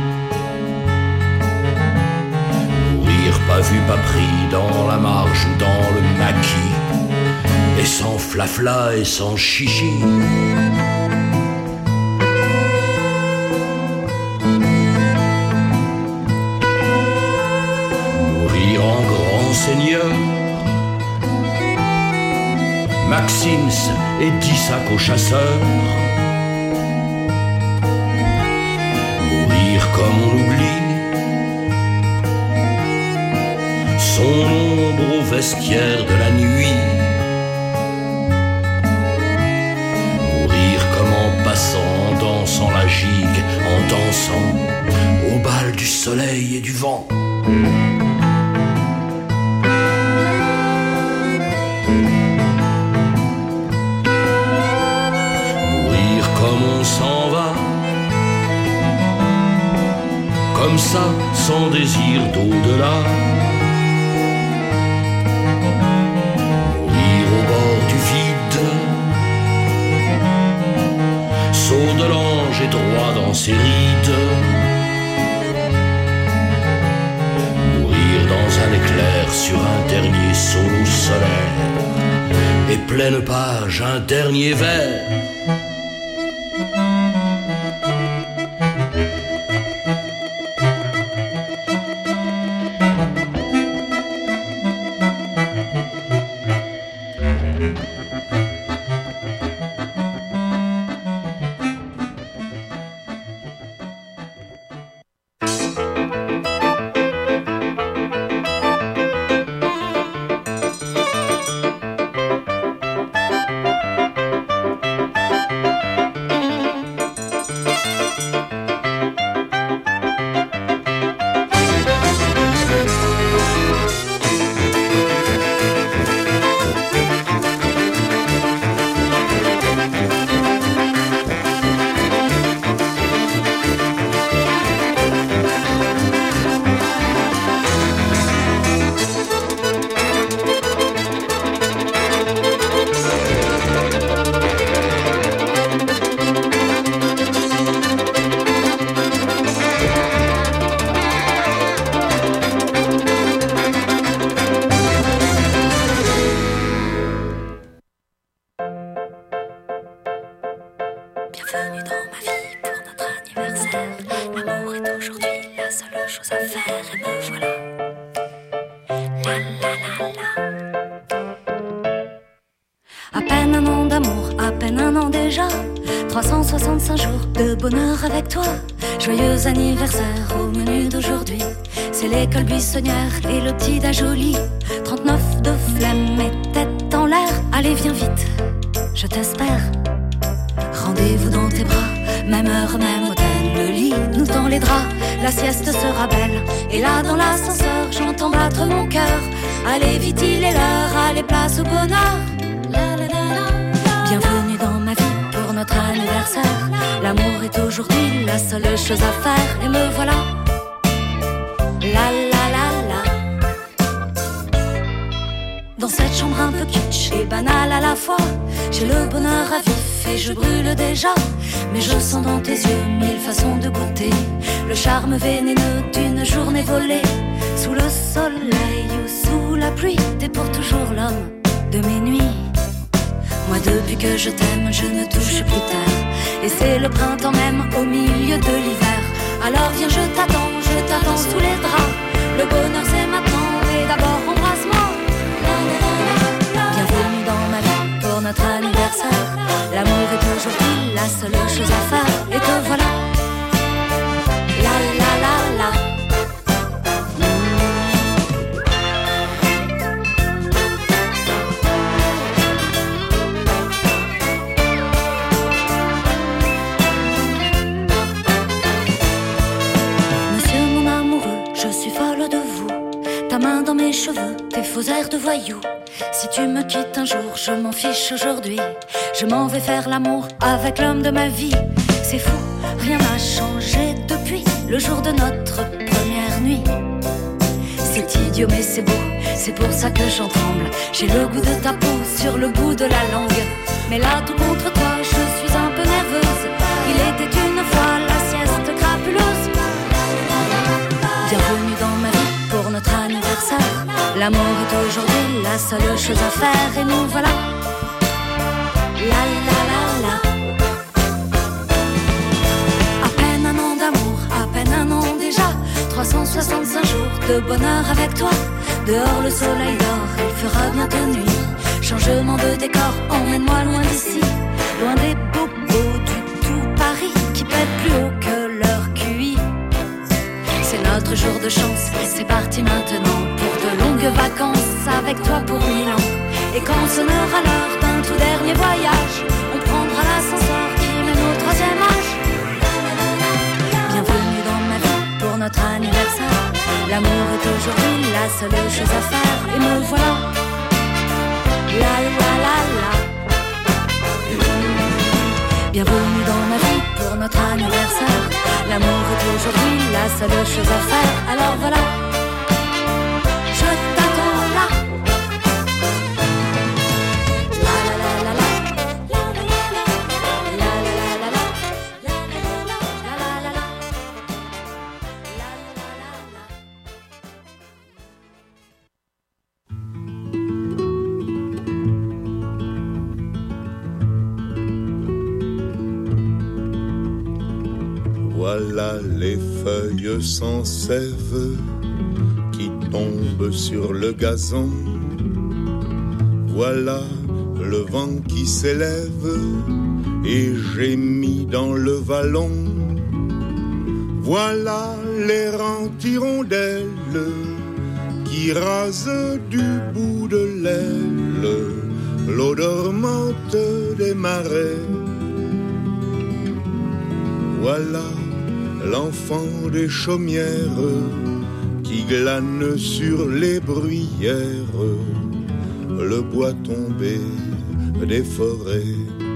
Mourir pas vu, pas pris, dans la marge ou dans le maquis, et sans flafla et sans chichi. Mourir en grand seigneur, Maxims et 10 sacs aux chasseurs. Mourir comme on oublie son ombre au vestiaire de la nuit. Mourir comme en passant, en dansant la gigue, en dansant au bal du soleil et du vent. Mourir comme on s'en va, comme ça, sans désir d'au-delà. Mourir au bord du vide, saut de l'ange et droit dans ses rides. Mourir dans un éclair sur un dernier solo solaire, et pleine page, un dernier vers. À peine un an d'amour, à peine un an déjà, 365 jours de bonheur avec toi. Joyeux anniversaire au menu d'aujourd'hui, c'est l'école buissonnière et le petit âge au lit. 39 de flemme et tête en l'air, allez viens vite, je t'espère. Rendez-vous dans tes bras, Même heure, même hôtel, le lit nous tend les draps, la sieste sera belle. Et là dans l'ascenseur, j'entends battre mon cœur. Allez vite, il est l'heure, allez place au bonheur. Bienvenue dans ma vie pour notre anniversaire. L'amour est aujourd'hui la seule chose à faire. Et me voilà, la la la la. Dans cette chambre un peu kitsch et banale à la fois, j'ai le bonheur à vif et je brûle déjà. Mais je sens dans tes yeux mille façons de goûter le charme vénéneux d'une journée volée. Sous le soleil ou sous la pluie, t'es pour toujours l'homme de mes nuits. Moi depuis que je t'aime, je ne touche plus terre. Et c'est le printemps même au milieu de l'hiver. Alors viens, je t'attends sous les draps. Le bonheur c'est maintenant et d'abord embrasse-moi. Bienvenue dans ma vie pour notre anniversaire. L'amour est aujourd'hui la seule chose à faire. Et te voilà, la la la la. Main dans mes cheveux, tes faux airs de voyou. Si tu me quittes un jour, je m'en fiche aujourd'hui. Je m'en vais faire l'amour avec l'homme de ma vie. C'est fou, rien n'a changé depuis le jour de notre première nuit. C'est idiot mais c'est beau, c'est pour ça que j'en tremble. J'ai le goût de ta peau sur le bout de la langue. Mais là tout contre toi, je suis un peu nerveuse. Il était une fois la sieste crapuleuse. Bienvenue dans ma vie pour notre anniversaire. L'amour est aujourd'hui la seule chose à faire. Et nous voilà, la la la la. À peine un an d'amour, à peine un an déjà. 365 jours de bonheur avec toi. Dehors le soleil dort, il fera bientôt nuit. Changement de décor, emmène-moi loin d'ici. Loin des bobos du tout Paris qui pètent plus haut que leur QI. C'est notre jour de chance, c'est parti maintenant pour de longues vacances avec toi pour 1000 ans. Et quand sonnera l'heure d'un tout dernier voyage, on prendra l'ascenseur qui mène au 3e âge. Bienvenue dans ma vie pour notre anniversaire. L'amour est aujourd'hui la seule chose à faire. Et me voilà, la la la la. Bienvenue dans ma vie pour notre anniversaire. L'amour est aujourd'hui la seule chose à faire. Alors voilà, je t'attends là. La la la la la. La la la la la. La la la la la. La la la la. Voilà les feuilles sans sève qui tombent sur le gazon. Voilà le vent qui s'élève et gémit dans le vallon. Voilà l'errante hirondelle qui rase du bout de l'aile l'eau dormante des marais. Voilà l'enfant des chaumières qui glane sur les bruyères le bois tombé des forêts.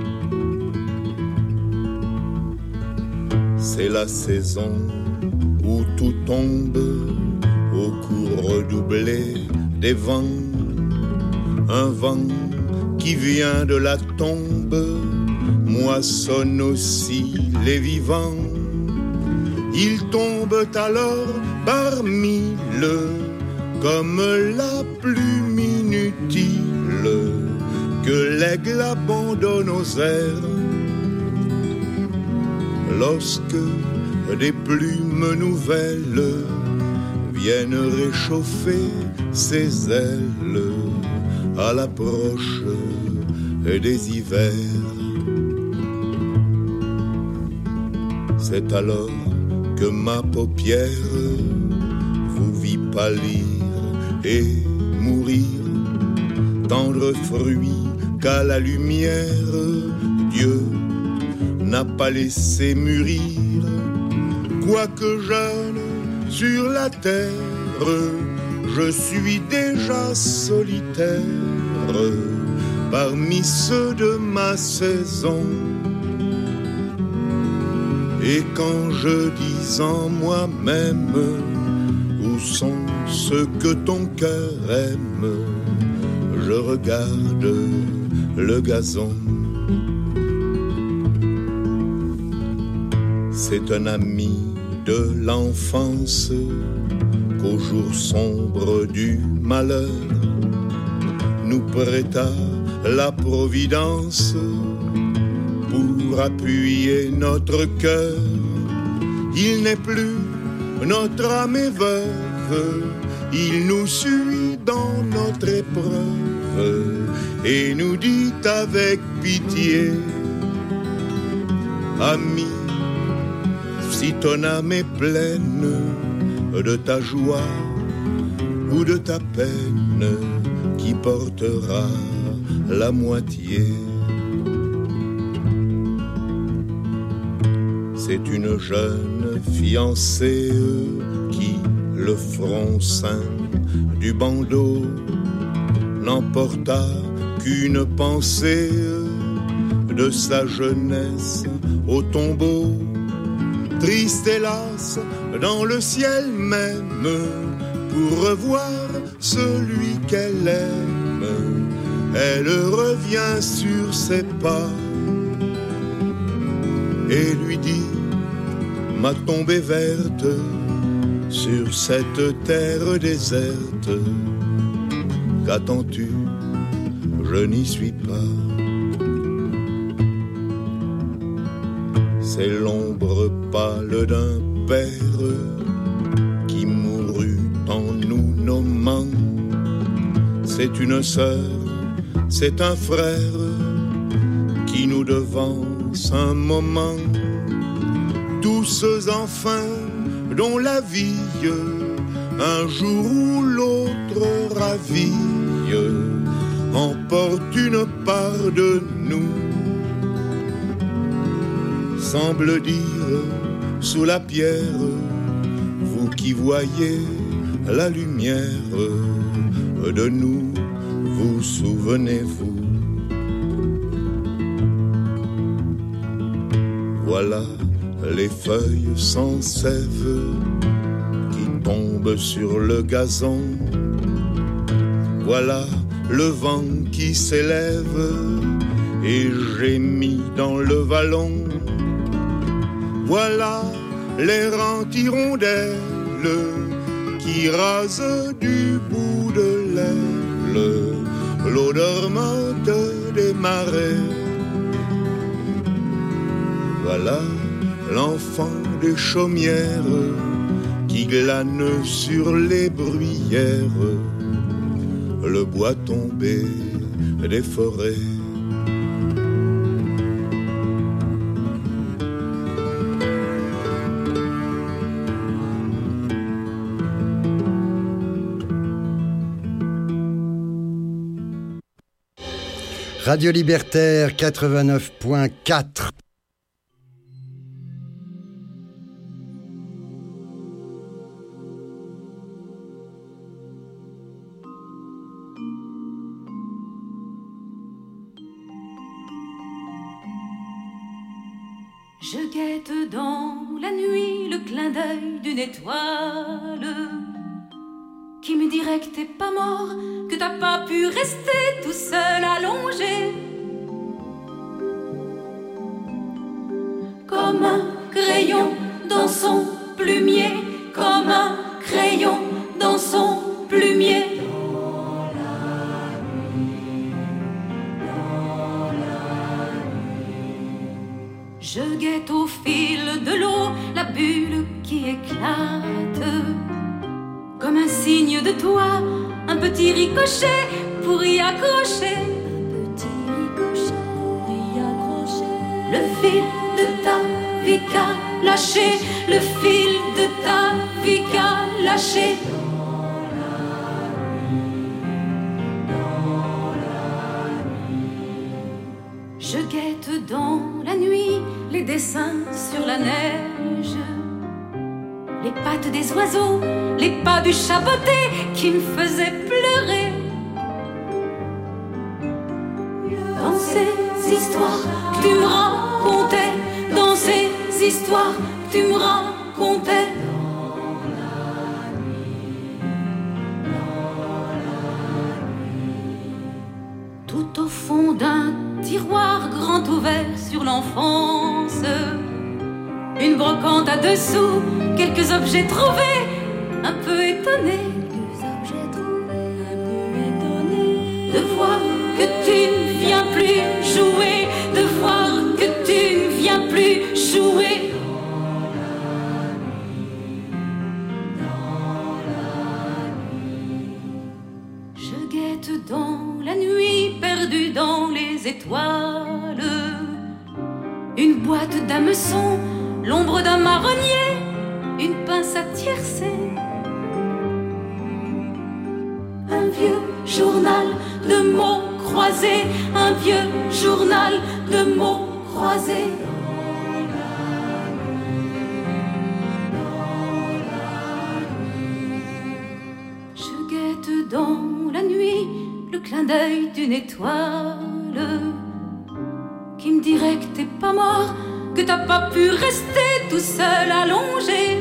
C'est la saison où tout tombe au cours redoublé des vents. Un vent qui vient de la tombe moissonne aussi les vivants. Ils tombent alors par mille comme la plume inutile que l'aigle abandonne aux airs. Lorsque des plumes nouvelles viennent réchauffer ses ailes à l'approche des hivers. C'est alors que ma paupière vous vit pâlir et mourir, tendre fruit qu'à la lumière Dieu n'a pas laissé mûrir. Quoique jeune sur la terre, je suis déjà solitaire parmi ceux de ma saison. Et quand je dis en moi-même, où sont ceux que ton cœur aime, je regarde le gazon. C'est un ami de l'enfance qu'au jour sombre du malheur nous prêta la providence pour appuyer notre cœur. Il n'est plus notre âme est veuve, il nous suit dans notre épreuve et nous dit avec pitié: ami, si ton âme est pleine de ta joie ou de ta peine, qui portera la moitié? C'est une jeune fiancée qui, le front ceint du bandeau, n'emporta qu'une pensée de sa jeunesse au tombeau. Triste hélas dans le ciel même, pour revoir celui qu'elle aime, elle revient sur ses pas et lui dit: ma tombe est verte sur cette terre déserte. Qu'attends-tu? Je n'y suis pas. C'est l'ombre pâle d'un père qui mourut en nous nommant. C'est une sœur, c'est un frère qui nous devance un moment. Tous enfin dont la vie un jour ou l'autre raville emporte une part de nous. Semble dire sous la pierre, vous qui voyez la lumière de nous, vous souvenez-vous? Voilà les feuilles sans sève qui tombent sur le gazon. Voilà le vent qui s'élève et gémit dans le vallon. Voilà l'errant hirondelle qui rase du bout de l'aile l'eau dormante des marais. Voilà l'enfant des chaumières qui glane sur les bruyères le bois tombé des forêts. Radio Libertaire 89.4. Je guette dans la nuit le clin d'œil d'une étoile qui me dirait que t'es pas mort, que t'as pas pu rester tout seul allongé. Comme un crayon dans son plumier, comme un crayon dans son plumier. Je guette au fil de l'eau la bulle qui éclate, comme un signe de toi, un petit ricochet pour y accrocher. Un petit ricochet pour y accrocher. Le fil de ta vie qu'a lâché, le fil de ta vie qu'a lâché. Je guette dans la nuit les dessins sur la neige, les pattes des oiseaux, les pas du chat botté qui me faisaient pleurer. Dans ces histoires que tu me racontais, dans ces histoires que tu me racontais, tout au fond d'un tiroir grand ouvert sur l'enfance, une brocante à dessous, quelques objets trouvés, un peu étonnés, de voir que tu ne viens plus jouer, de voir que tu ne viens plus jouer. Je guette dans la nuit, perdue dans les étoiles, une boîte d'hameçons, l'ombre d'un marronnier, une pince à tiercer, un vieux journal de mots croisés, un vieux journal de mots croisés. Je guette dans la nuit le clin d'œil d'une étoile qui me dirait que t'es pas mort, que t'as pas pu rester tout seul allongé,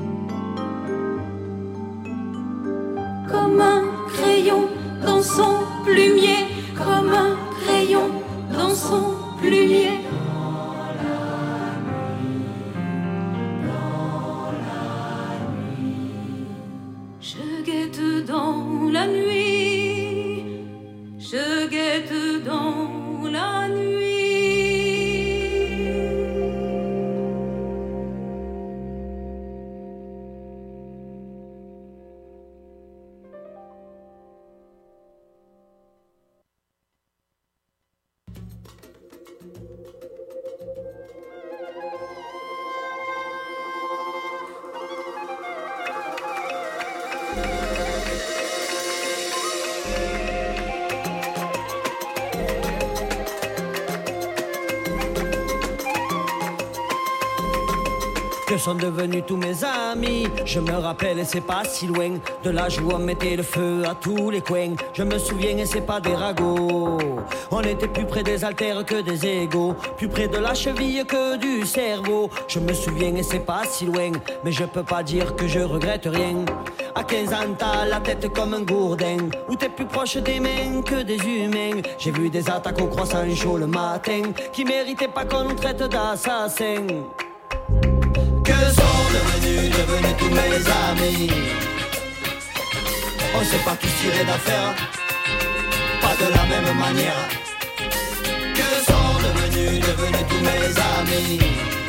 comme un crayon dans son plumier, comme un crayon dans son plumier. Je guette dans la nuit, je guette dans la nuit. Que sont devenus tous mes amis? Je me rappelle et c'est pas si loin de l'âge où on mettait le feu à tous les coins. Je me souviens et c'est pas des ragots. On était plus près des haltères que des égaux, plus près de la cheville que du cerveau. Je me souviens et c'est pas si loin, mais je peux pas dire que je regrette rien. À 15 ans t'as la tête comme un gourdin, où t'es plus proche des mains que des humains. J'ai vu des attaques au croissant chaud le matin, qui méritaient pas qu'on nous traite d'assassins. Que sont devenus tous mes amis? On s'est pas tous tirés d'affaire, pas de la même manière. Que sont devenus tous mes amis?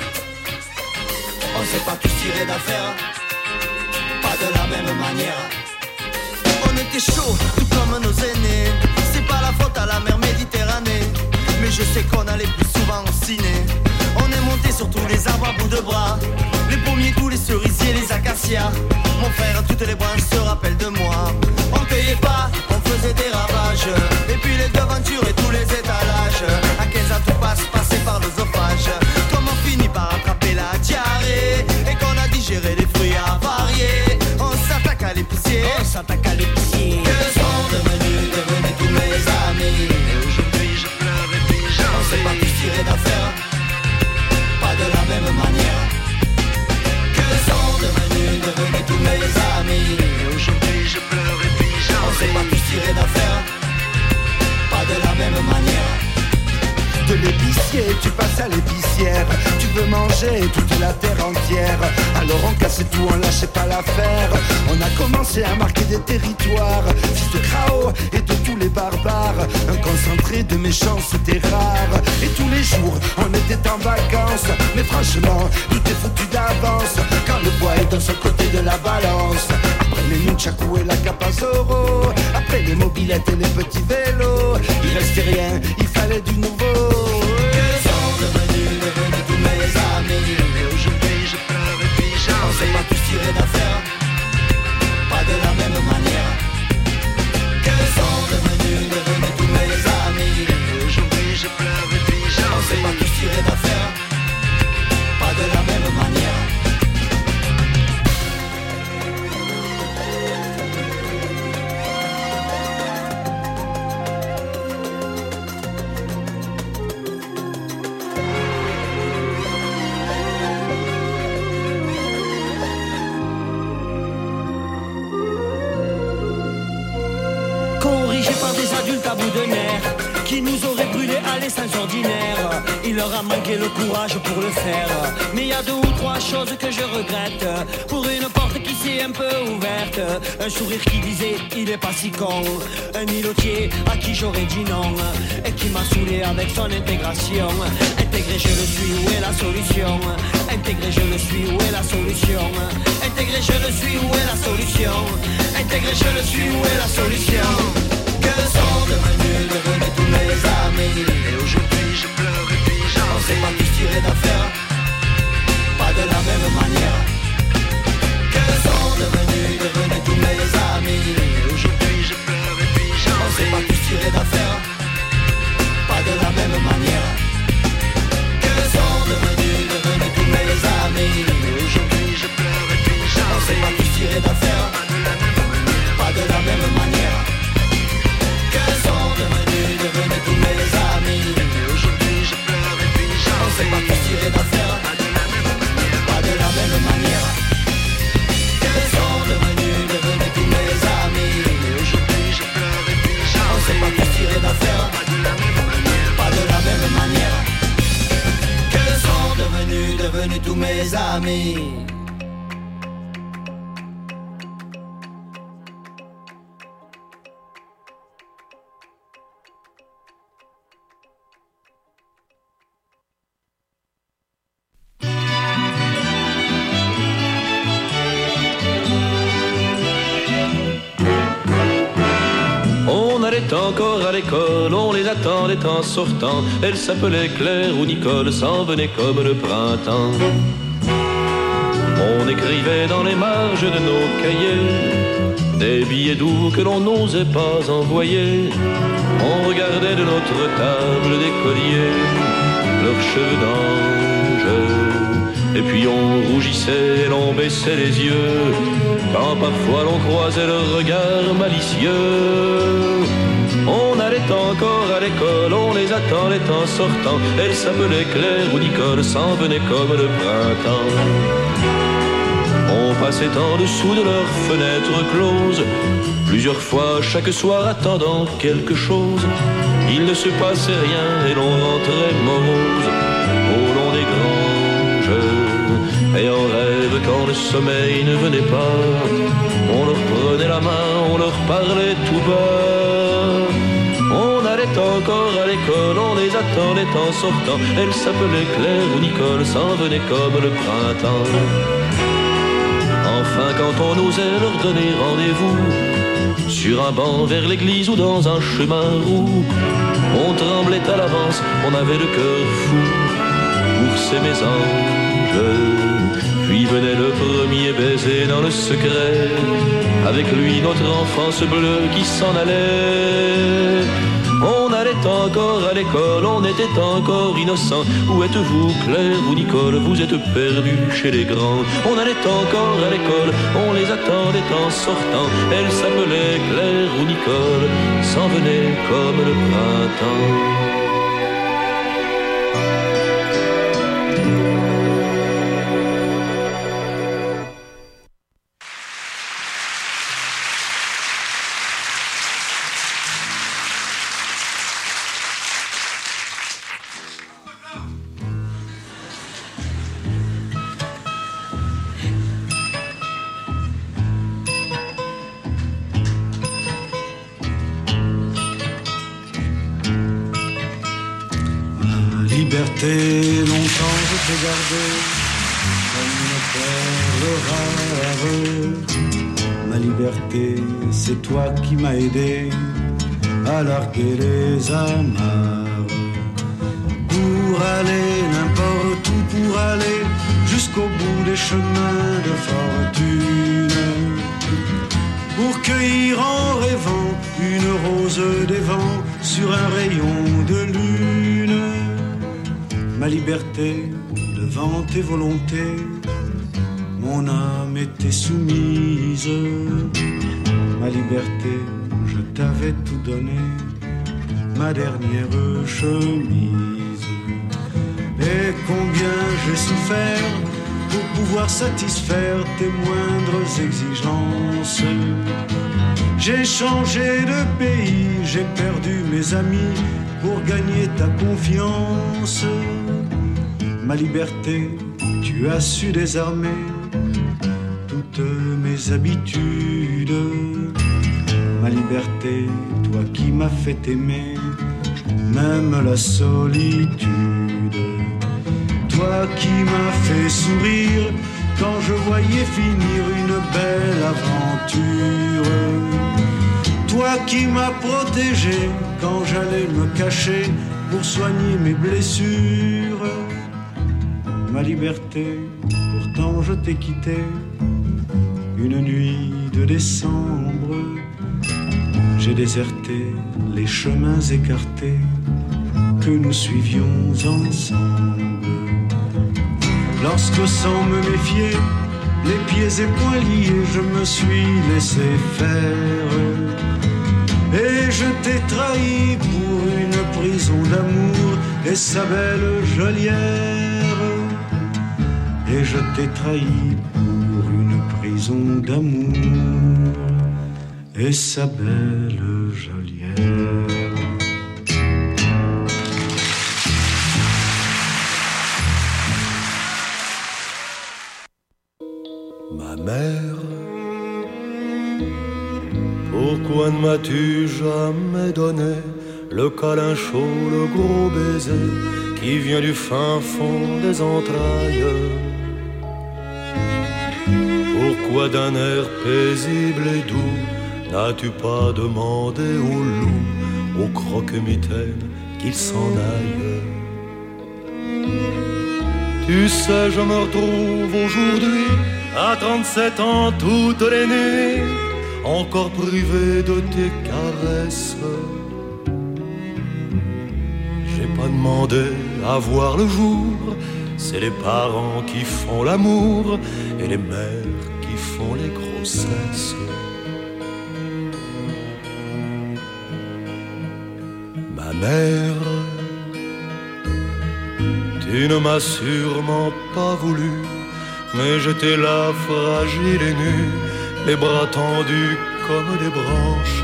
On s'est pas tous tirés d'affaire, pas de la même manière. On était chaud, tout comme nos aînés. C'est pas la faute à la mer Méditerranée, mais je sais qu'on allait plus souvent au ciné. On est monté sur tous les arbres à bout de bras, les pommiers, tous les cerisiers, les acacias. Mon frère, toutes les branches se rappellent de moi. On payait pas, on faisait des ravages, et puis les devantures et tous les étalages. À 15 ans tout passe, passé par l'œsophage. Comme on finit par attraper la diarrhée, et qu'on a digéré les fruits avariés, on s'attaque à l'épicier, on s'attaque à l'épicier. Que sont devenus tous mes amis? Et aujourd'hui je pleure et puis j'en ris. On s'est pas tous tirés d'affaire, pas de la même manière. Que sont devenus tous mes amis? Et aujourd'hui je pleure et puis j'en ris. On s'est pas tous tirés d'affaire, pas de la même manière. De l'épicier, tu passes à l'épicière. Tu veux manger toute la terre entière. Alors on cassait tout, on lâchait pas l'affaire. On a commencé à marquer des territoires. Fils de Krao et de tous les barbares. Un concentré de méchanceté rare. Et tous les jours, on était en vacances. Mais franchement, tout est foutu d'avance. Quand le poids est de ce côté de la balance. Après les nunchakus et la Capazoro, après les mobilettes et les petits vélos, il restait rien, il fallait du nouveau. Que sont devenus tous mes amis? Et aujourd'hui je pleure et puis j'en ris. On s'est pas tous tirés d'affaire, pas de la même manière. Que sont devenus tous mes amis? Et aujourd'hui je pleure et puis j'en ris. On s'est pas tous tous tirés d'affaire, pas de la même manière. Corrigés par des adultes à bout de nerfs qui nous auraient brûlé à l'essence ordinaire. Il leur a manqué le courage pour le faire. Mais il y a 2 ou 3 choses que je regrette. Pour une porte qui s'est un peu ouverte, un sourire qui disait il est pas si con, un îlotier à qui j'aurais dit non, et qui m'a saoulé avec son intégration. Intégré je le suis, où est la solution? Intégré je le suis, où est la solution? Intégré je le suis, où est la solution? Intégré je le suis, où est la solution? Que sont devenus tous mes amis? Et aujourd'hui je pleure et puis j'en sais pas tous tirés d'affaire, pas de la même manière. Que sont devenus tous mes amis? Et aujourd'hui je pleure et puis j'en sais pas tous tirés d'affaire, pas de la même manière. Que sont devenus tous mes amis? Et aujourd'hui je pleure et puis j'en sais pas tous tirés d'affaire, pas de la même manière. Que sont devenus tous mes amis? Et aujourd'hui je pleure et puis j'en sais pas tous tirés d'affaire, pas de la même manière. Que sont devenus tous mes amis? Et aujourd'hui je pleure et puis j'en sais pas tous tirés d'affaire, pas de la même manière. Que sont devenus tous mes amis? Encore à l'école, on les attendait en sortant. Elle s'appelait Claire ou Nicole, s'en venait comme le printemps. On écrivait dans les marges de nos cahiers des billets doux que l'on n'osait pas envoyer. On regardait de notre table des colliers, leurs cheveux d'ange. Et puis on rougissait, l'on baissait les yeux quand parfois l'on croisait leur regard malicieux. On allait encore à l'école, on les attendait en sortant. Elle s'appelait Claire ou Nicole, s'en venait comme le printemps. On passait en dessous de leurs fenêtres closes, plusieurs fois chaque soir attendant quelque chose. Il ne se passait rien et l'on rentrait morose au long des granges. Et en rêve quand le sommeil ne venait pas, on leur prenait la main, on leur parlait tout bas. On allait encore à l'école, on les attendait en sortant. Elle s'appelait Claire ou Nicole, s'en venait comme le printemps. Enfin quand on osait leur donner rendez-vous, sur un banc vers l'église ou dans un chemin roux, on tremblait à l'avance, on avait le cœur fou pour ces mésanges. Puis venait le premier baiser dans le secret, avec lui notre enfance bleue qui s'en allait. On allait encore à l'école, on était encore innocents. Où êtes-vous Claire ou Nicole? Vous êtes perdus chez les grands. On allait encore à l'école, on les attendait en sortant. Elle s'appelait Claire ou Nicole, s'en venait comme le printemps. Longtemps je t'ai gardé comme une perle rare. Ma liberté, c'est toi qui m'as aidé à larguer les amarres. Pour aller n'importe où, pour aller jusqu'au bout des chemins de fortune. Pour cueillir en rêvant une rose des vents sur un rayon de lune. ma liberté devant tes volontés, mon âme était soumise. Ma liberté, je t'avais tout donné, ma dernière chemise. Et combien j'ai souffert pour pouvoir satisfaire tes moindres exigences. J'ai changé de pays, j'ai perdu mes amis pour gagner ta confiance. Ma liberté, tu as su désarmer toutes mes habitudes. Ma liberté, toi qui m'as fait aimer même la solitude. Toi qui m'as fait sourire quand je voyais finir une belle aventure. Toi qui m'as protégé quand j'allais me cacher pour soigner mes blessures. Ma liberté, pourtant je t'ai quitté une nuit de décembre. J'ai déserté les chemins écartés que nous suivions ensemble. Lorsque sans me méfier, les pieds et poings liés, je me suis laissé faire. Et je t'ai trahi pour une prison d'amour et sa belle geôlière. Et je t'ai trahi pour une prison d'amour et sa belle geôlière. Ma mère, pourquoi ne m'as-tu jamais donné le câlin chaud, le gros baiser qui vient du fin fond des entrailles? Pourquoi d'un air paisible et doux n'as-tu pas demandé au loup, au croque-mitaine, qu'il s'en aille? Tu sais, je me retrouve aujourd'hui à 37 ans toutes les nuits, encore privé de tes caresses. J'ai pas demandé à voir le jour, c'est les parents qui font l'amour et les mères qui font les grossesses. Ma mère, tu ne m'as sûrement pas voulu, mais j'étais là fragile et nu, les bras tendus comme des branches.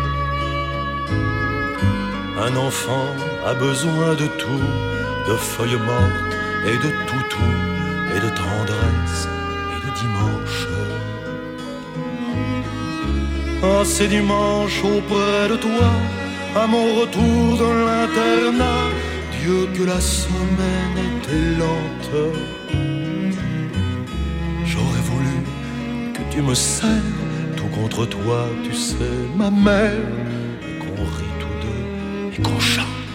Un enfant a besoin de tout, de feuilles mortes et de toutou, et de tendresse et de dimanche. Ah, ces dimanches auprès de toi, à mon retour de l'internat, Dieu que la semaine était lente. J'aurais voulu que tu me serres tout contre toi, tu sais, ma mère, et qu'on rit tous deux et qu'on chante.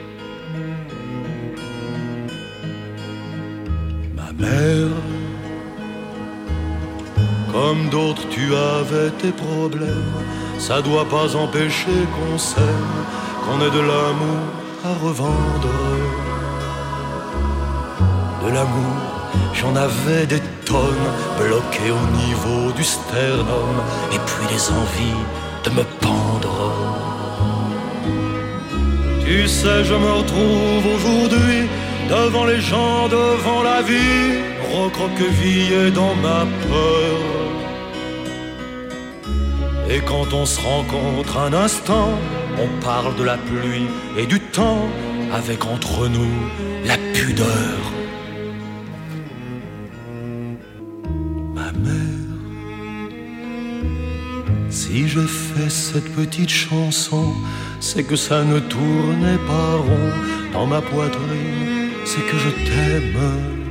Ma mère, comme d'autres tu avais tes problèmes, ça doit pas empêcher qu'on s'aime, qu'on ait de l'amour à revendre. De l'amour, j'en avais des tonnes bloquées au niveau du sternum, et puis les envies de me pendre. Tu sais, je me retrouve aujourd'hui devant les gens, devant la vie, recroquevillé dans ma peur. Et quand on se rencontre un instant, on parle de la pluie et du temps, avec entre nous la pudeur. Ma mère, si j'ai fait cette petite chanson, c'est que ça ne tournait pas rond dans ma poitrine, c'est que je t'aime.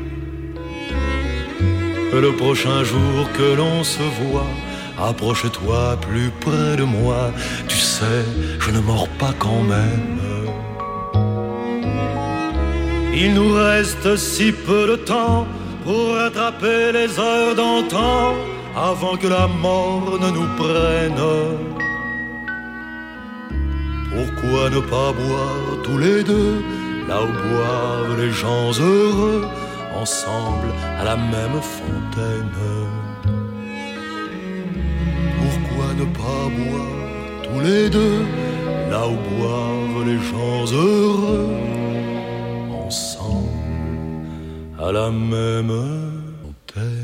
Le prochain jour que l'on se voit, approche-toi plus près de moi, tu sais, je ne mords pas quand même. Il nous reste si peu de temps pour rattraper les heures d'antan, avant que la mort ne nous prenne. Pourquoi ne pas boire tous les deux là où boivent les gens heureux, ensemble à la même fontaine. Pourquoi ne pas boire tous les deux, là où boivent les gens heureux, ensemble à la même fontaine.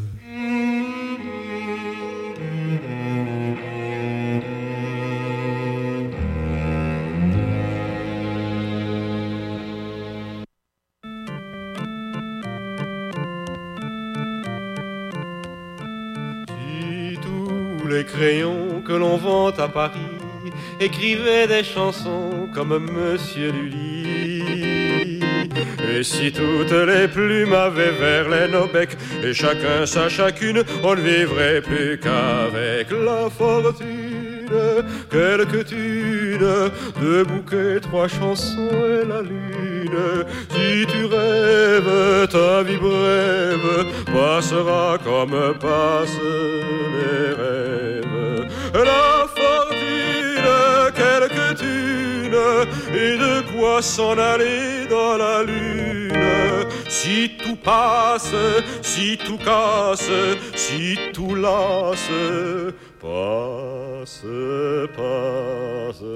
Les crayons que l'on vend à Paris écrivaient des chansons comme Monsieur Lully. Et si toutes les plumes avaient Verlaine au bec et chacun sa chacune, on ne vivrait plus qu'avec la fortune. Quelques thunes, 2 bouquets, 3 chansons et la lune. Si tu rêves, ta vie brève passera comme passent les rêves. La fortune, quelques thunes et de quoi s'en aller dans la lune. Si tout passe, si tout casse, si tout lasse, passe, passe.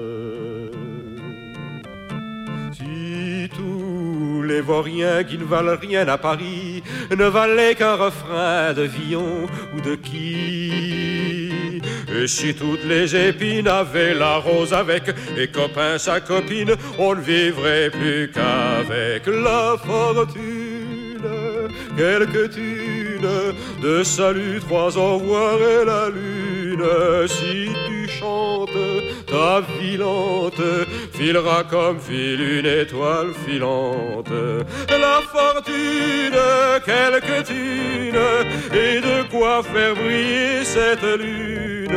Si tous les vauriens qui ne valent rien à Paris ne valaient qu'un refrain de Villon ou de qui, et si toutes les épines avaient la rose avec et copain sa copine, on ne vivrait plus qu'avec la fortune. Quelques thunes, de salut, 3 au revoir et la lune. Si tu chantes, ta vie lente filera comme file une étoile filante. La fortune, quelques thunes et de quoi faire briller cette lune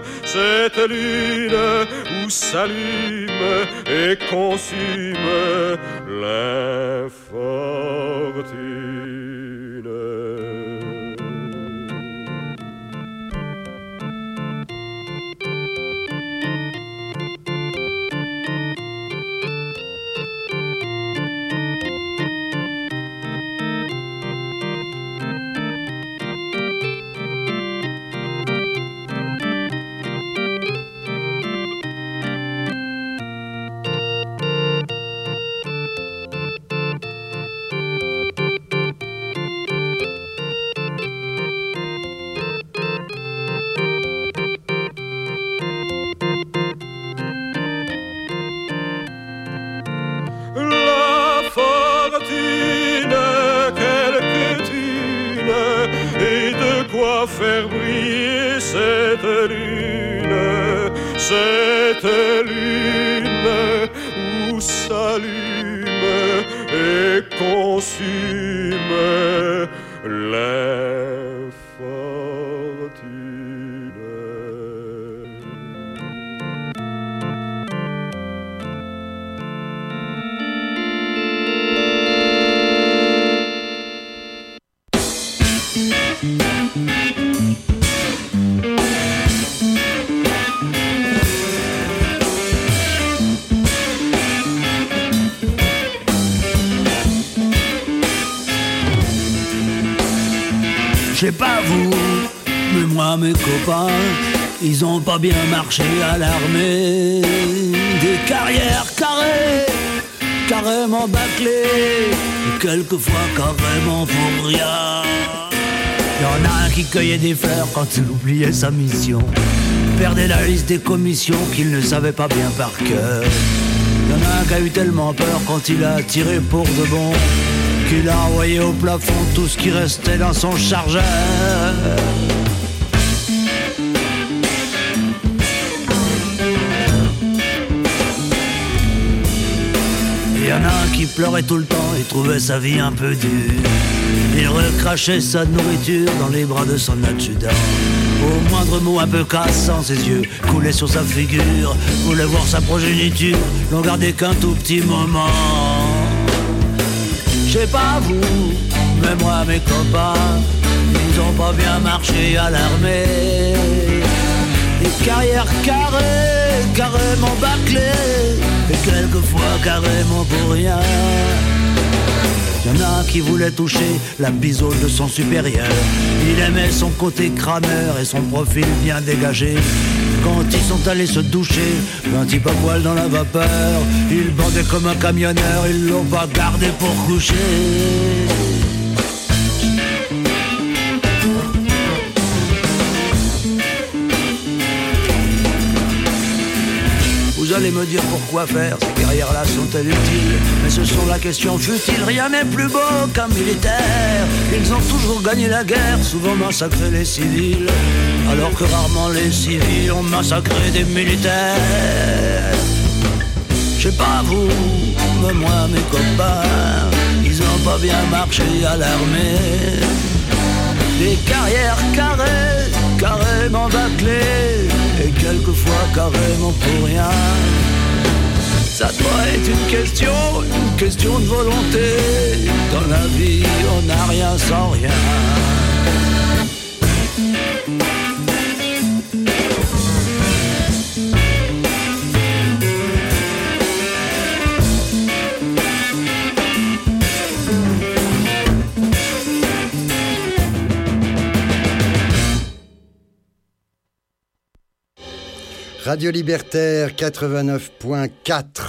où s'allume et consume l'infortune. Faire briller cette lune où s'allume et consume l'infortune. Je sais pas vous, mais moi mes copains, ils ont pas bien marché à l'armée. Des carrières carrées, carrément bâclées, et quelquefois carrément pour rien. Y'en a un qui cueillait des fleurs quand il oubliait sa mission, perdait la liste des commissions qu'il ne savait pas bien par cœur. Y'en a un qui a eu tellement peur quand il a tiré pour de bon, qu'il a envoyé au plafond tout ce qui restait dans son chargeur. Il y en a un qui pleurait tout le temps et trouvait sa vie un peu dure. Il recrachait sa nourriture dans les bras de son adjudant. Au moindre mot un peu cassant, ses yeux coulaient sur sa figure. Voulait voir sa progéniture, n'en gardait qu'un tout petit moment. Je sais pas vous, mais moi mes copains, ils ont pas bien marché à l'armée. Des carrières carrées, carrément bâclé, et quelquefois carrément pour rien. Y'en a un qui voulait toucher la biseaude de son supérieur. Il aimait son côté crâneur et son profil bien dégagé. Quand ils sont allés se doucher, un type à poil dans la vapeur, il bandait comme un camionneur, ils l'ont pas gardé pour coucher. Vous allez me dire pourquoi faire, ces guerrières-là sont-elles utiles? Mais ce sont la question futile, rien n'est plus beau qu'un militaire. Ils ont toujours gagné la guerre, souvent massacré les civils, alors que rarement les civils ont massacré des militaires. Je sais pas vous, mais moi mes copains, ils ont pas bien marché à l'armée. Des carrières carrées, carrément bâclées, et quelquefois carrément pour rien. Ça doit être une question de volonté. Dans la vie, on n'a rien sans rien. Radio Libertaire 89.4.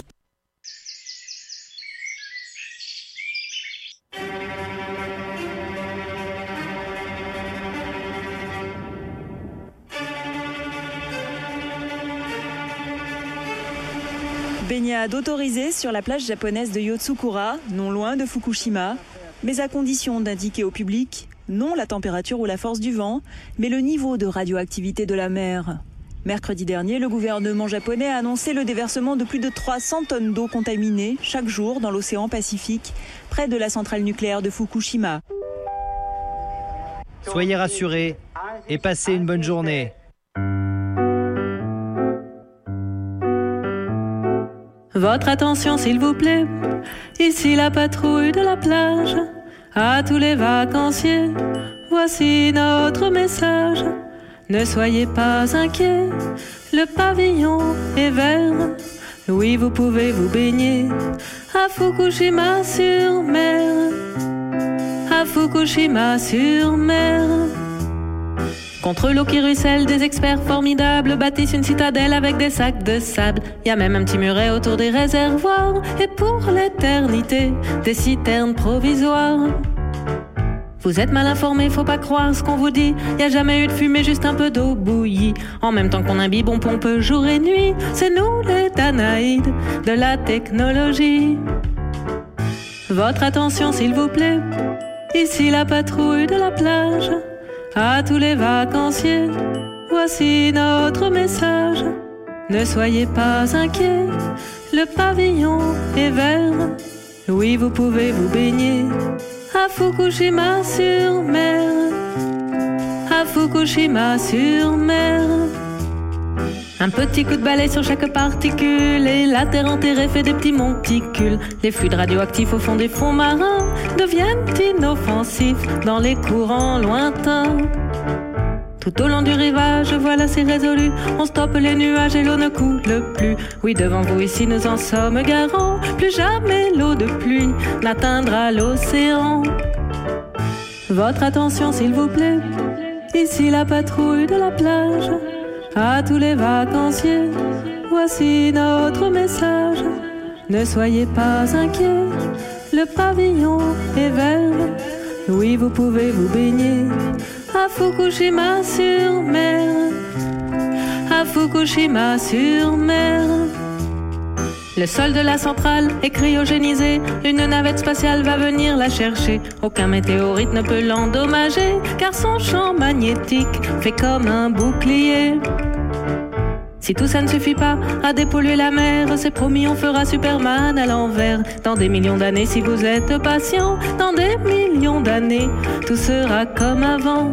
Baignade autorisée sur la plage japonaise de Yotsukura, non loin de Fukushima, mais à condition d'indiquer au public non la température ou la force du vent, mais le niveau de radioactivité de la mer. Mercredi dernier, le gouvernement japonais a annoncé le déversement de plus de 300 tonnes d'eau contaminée chaque jour dans l'océan Pacifique, près de la centrale nucléaire de Fukushima. Soyez rassurés et passez une bonne journée. Votre attention s'il vous plaît, ici la patrouille de la plage. À tous les vacanciers, voici notre message. Ne soyez pas inquiets, le pavillon est vert. Oui, vous pouvez vous baigner à Fukushima sur mer. À Fukushima sur mer. Contre l'eau qui ruisselle, des experts formidables bâtissent une citadelle avec des sacs de sable. Y a même un petit muret autour des réservoirs. Et pour l'éternité, des citernes provisoires. Vous êtes mal informés, faut pas croire ce qu'on vous dit. Y a jamais eu de fumée, juste un peu d'eau bouillie. En même temps qu'on imbibe, on pompe jour et nuit. C'est nous les Danaïdes de la technologie. Votre attention s'il vous plaît, ici la patrouille de la plage. À tous les vacanciers, voici notre message. Ne soyez pas inquiets, le pavillon est vert. Oui, vous pouvez vous baigner à Fukushima sur mer. À Fukushima sur mer. Un petit coup de balai sur chaque particule et la terre enterrée fait des petits monticules. Les fluides radioactifs au fond des fonds marins deviennent inoffensifs dans les courants lointains. Tout au long du rivage, voilà c'est résolu. On stoppe les nuages et l'eau ne coule plus. Oui, devant vous ici nous en sommes garants. Plus jamais l'eau de pluie n'atteindra l'océan. Votre attention s'il vous plaît, ici la patrouille de la plage. À tous les vacanciers, voici notre message. Ne soyez pas inquiets, le pavillon est vert. Oui, vous pouvez vous baigner à Fukushima sur mer. À Fukushima sur mer. Le sol de la centrale est cryogénisé. Une navette spatiale va venir la chercher. Aucun météorite ne peut l'endommager, car son champ magnétique fait comme un bouclier. Si tout ça ne suffit pas à dépolluer la mer, c'est promis, on fera Superman à l'envers. Dans des millions d'années, si vous êtes patient, dans des millions d'années, tout sera comme avant.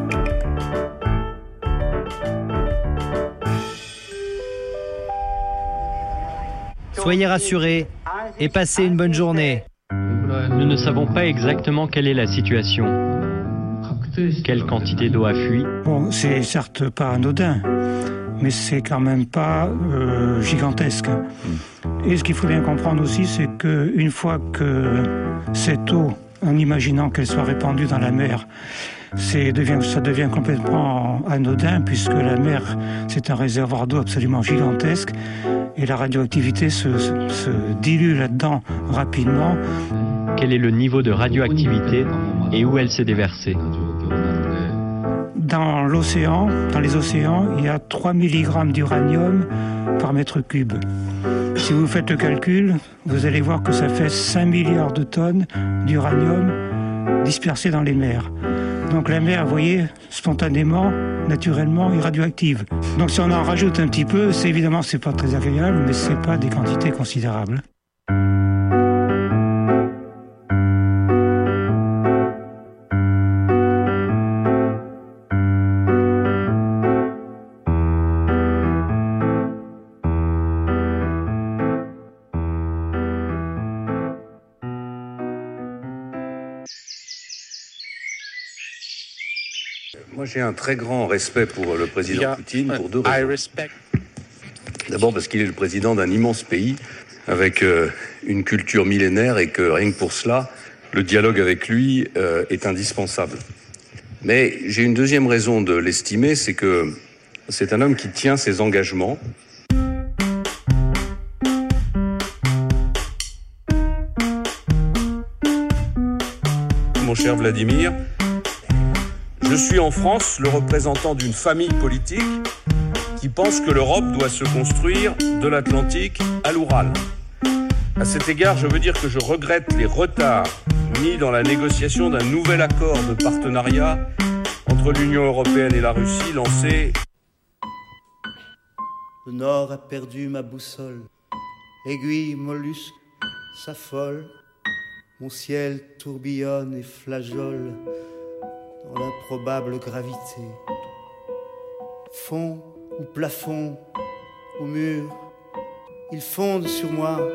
Soyez rassurés et passez une bonne journée. Nous ne savons pas exactement quelle est la situation. Quelle quantité d'eau a fui? Bon, c'est certes pas anodin, mais c'est quand même pas gigantesque. Et ce qu'il faut bien comprendre aussi, c'est qu'une fois que cette eau, en imaginant qu'elle soit répandue dans la mer, ça devient complètement anodin, puisque la mer, c'est un réservoir d'eau absolument gigantesque, et la radioactivité se dilue là-dedans rapidement. Quel est le niveau de radioactivité et où elle s'est déversée? Dans les océans, il y a 3 mg d'uranium par mètre cube. Si vous faites le calcul, vous allez voir que ça fait 5 milliards de tonnes d'uranium dispersées dans les mers. Donc la mer, vous voyez, spontanément, naturellement, est radioactive. Donc si on en rajoute un petit peu, c'est pas très agréable, mais c'est pas des quantités considérables. Moi, j'ai un très grand respect pour le président Poutine pour deux raisons. D'abord parce qu'il est le président d'un immense pays avec une culture millénaire et que rien que pour cela, le dialogue avec lui est indispensable. Mais j'ai une deuxième raison de l'estimer, c'est que c'est un homme qui tient ses engagements. Mon cher Vladimir, je suis en France le représentant d'une famille politique qui pense que l'Europe doit se construire de l'Atlantique à l'Oural. À cet égard, je veux dire que je regrette les retards mis dans la négociation d'un nouvel accord de partenariat entre l'Union européenne et la Russie lancé. Le Nord a perdu ma boussole, aiguille, mollusque, s'affole, mon ciel tourbillonne et flageole dans l'improbable gravité. Fond ou plafond ou mur, ils fondent sur moi.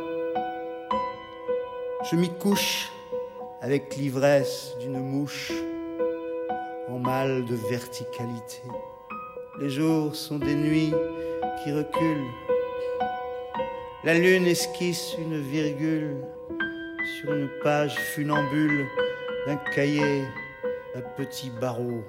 Je m'y couche avec l'ivresse d'une mouche en mal de verticalité. Les jours sont des nuits qui reculent. La lune esquisse une virgule sur une page funambule d'un cahier à petits barreaux.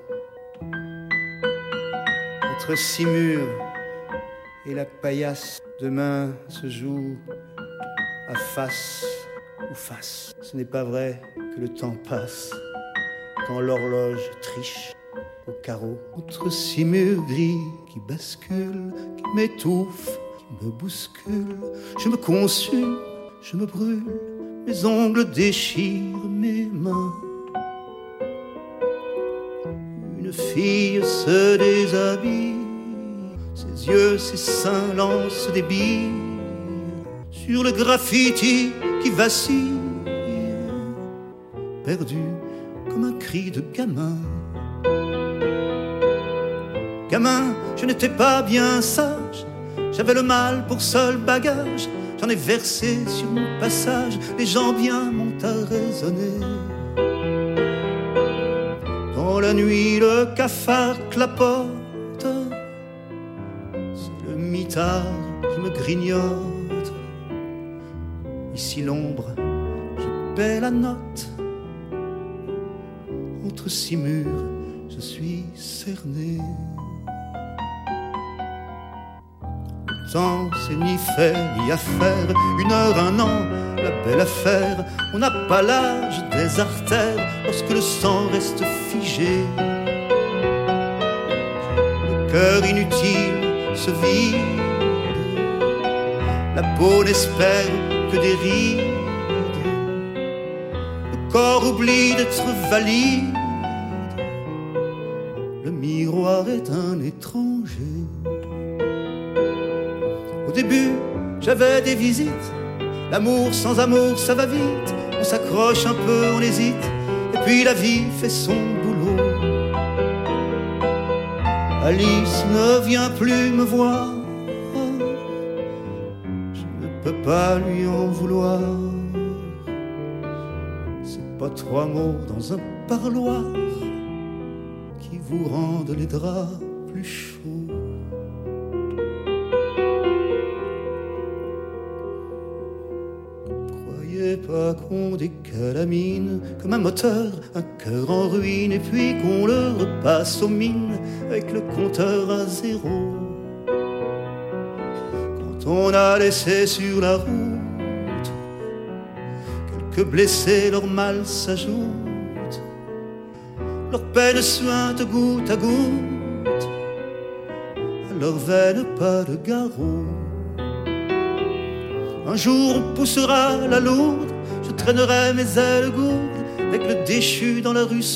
Entre 6 murs et la paillasse, demain se joue à face ou face. Ce n'est pas vrai que le temps passe quand l'horloge triche au carreau. Entre 6 murs gris qui basculent, qui m'étouffent, qui me bousculent, je me consume, je me brûle, mes ongles déchirent mes mains. Une fille se déshabille, ses yeux, ses seins lancent des billes sur le graffiti qui vacille, perdu comme un cri de gamin. Gamin, je n'étais pas bien sage, j'avais le mal pour seul bagage, j'en ai versé sur mon passage, les gens bien m'ont arraisonné. Dans la nuit, le cafard clapote, c'est le mitard qui me grignote. Ici l'ombre, je paie la note. Entre 6 murs, je suis cerné. Le temps, c'est ni fait ni à faire. 1 heure, 1 an, la belle affaire. On n'a pas l'âge des artères lorsque le sang reste figé. Le cœur inutile se vide. La peau n'espère que des rides. Le corps oublie d'être valide. Le miroir est un étranger. Au début, j'avais des visites. L'amour sans amour, ça va vite. On s'accroche un peu, on hésite. Et puis la vie fait son boulot. Alice ne vient plus me voir. Je ne peux pas lui en vouloir. C'est pas 3 mots dans un parloir qui vous rendent les draps plus chauds. fois qu'on décalamine comme un moteur, un cœur en ruine, et puis qu'on le repasse aux mines avec le compteur à zéro. Quand on a laissé sur la route quelques blessés, leur mal s'ajoute, leur peine suinte goutte à goutte, à leur veine pas de garrot. Un jour on poussera la lourde, je traînerai mes ailes gourdes avec le déchu dans la rue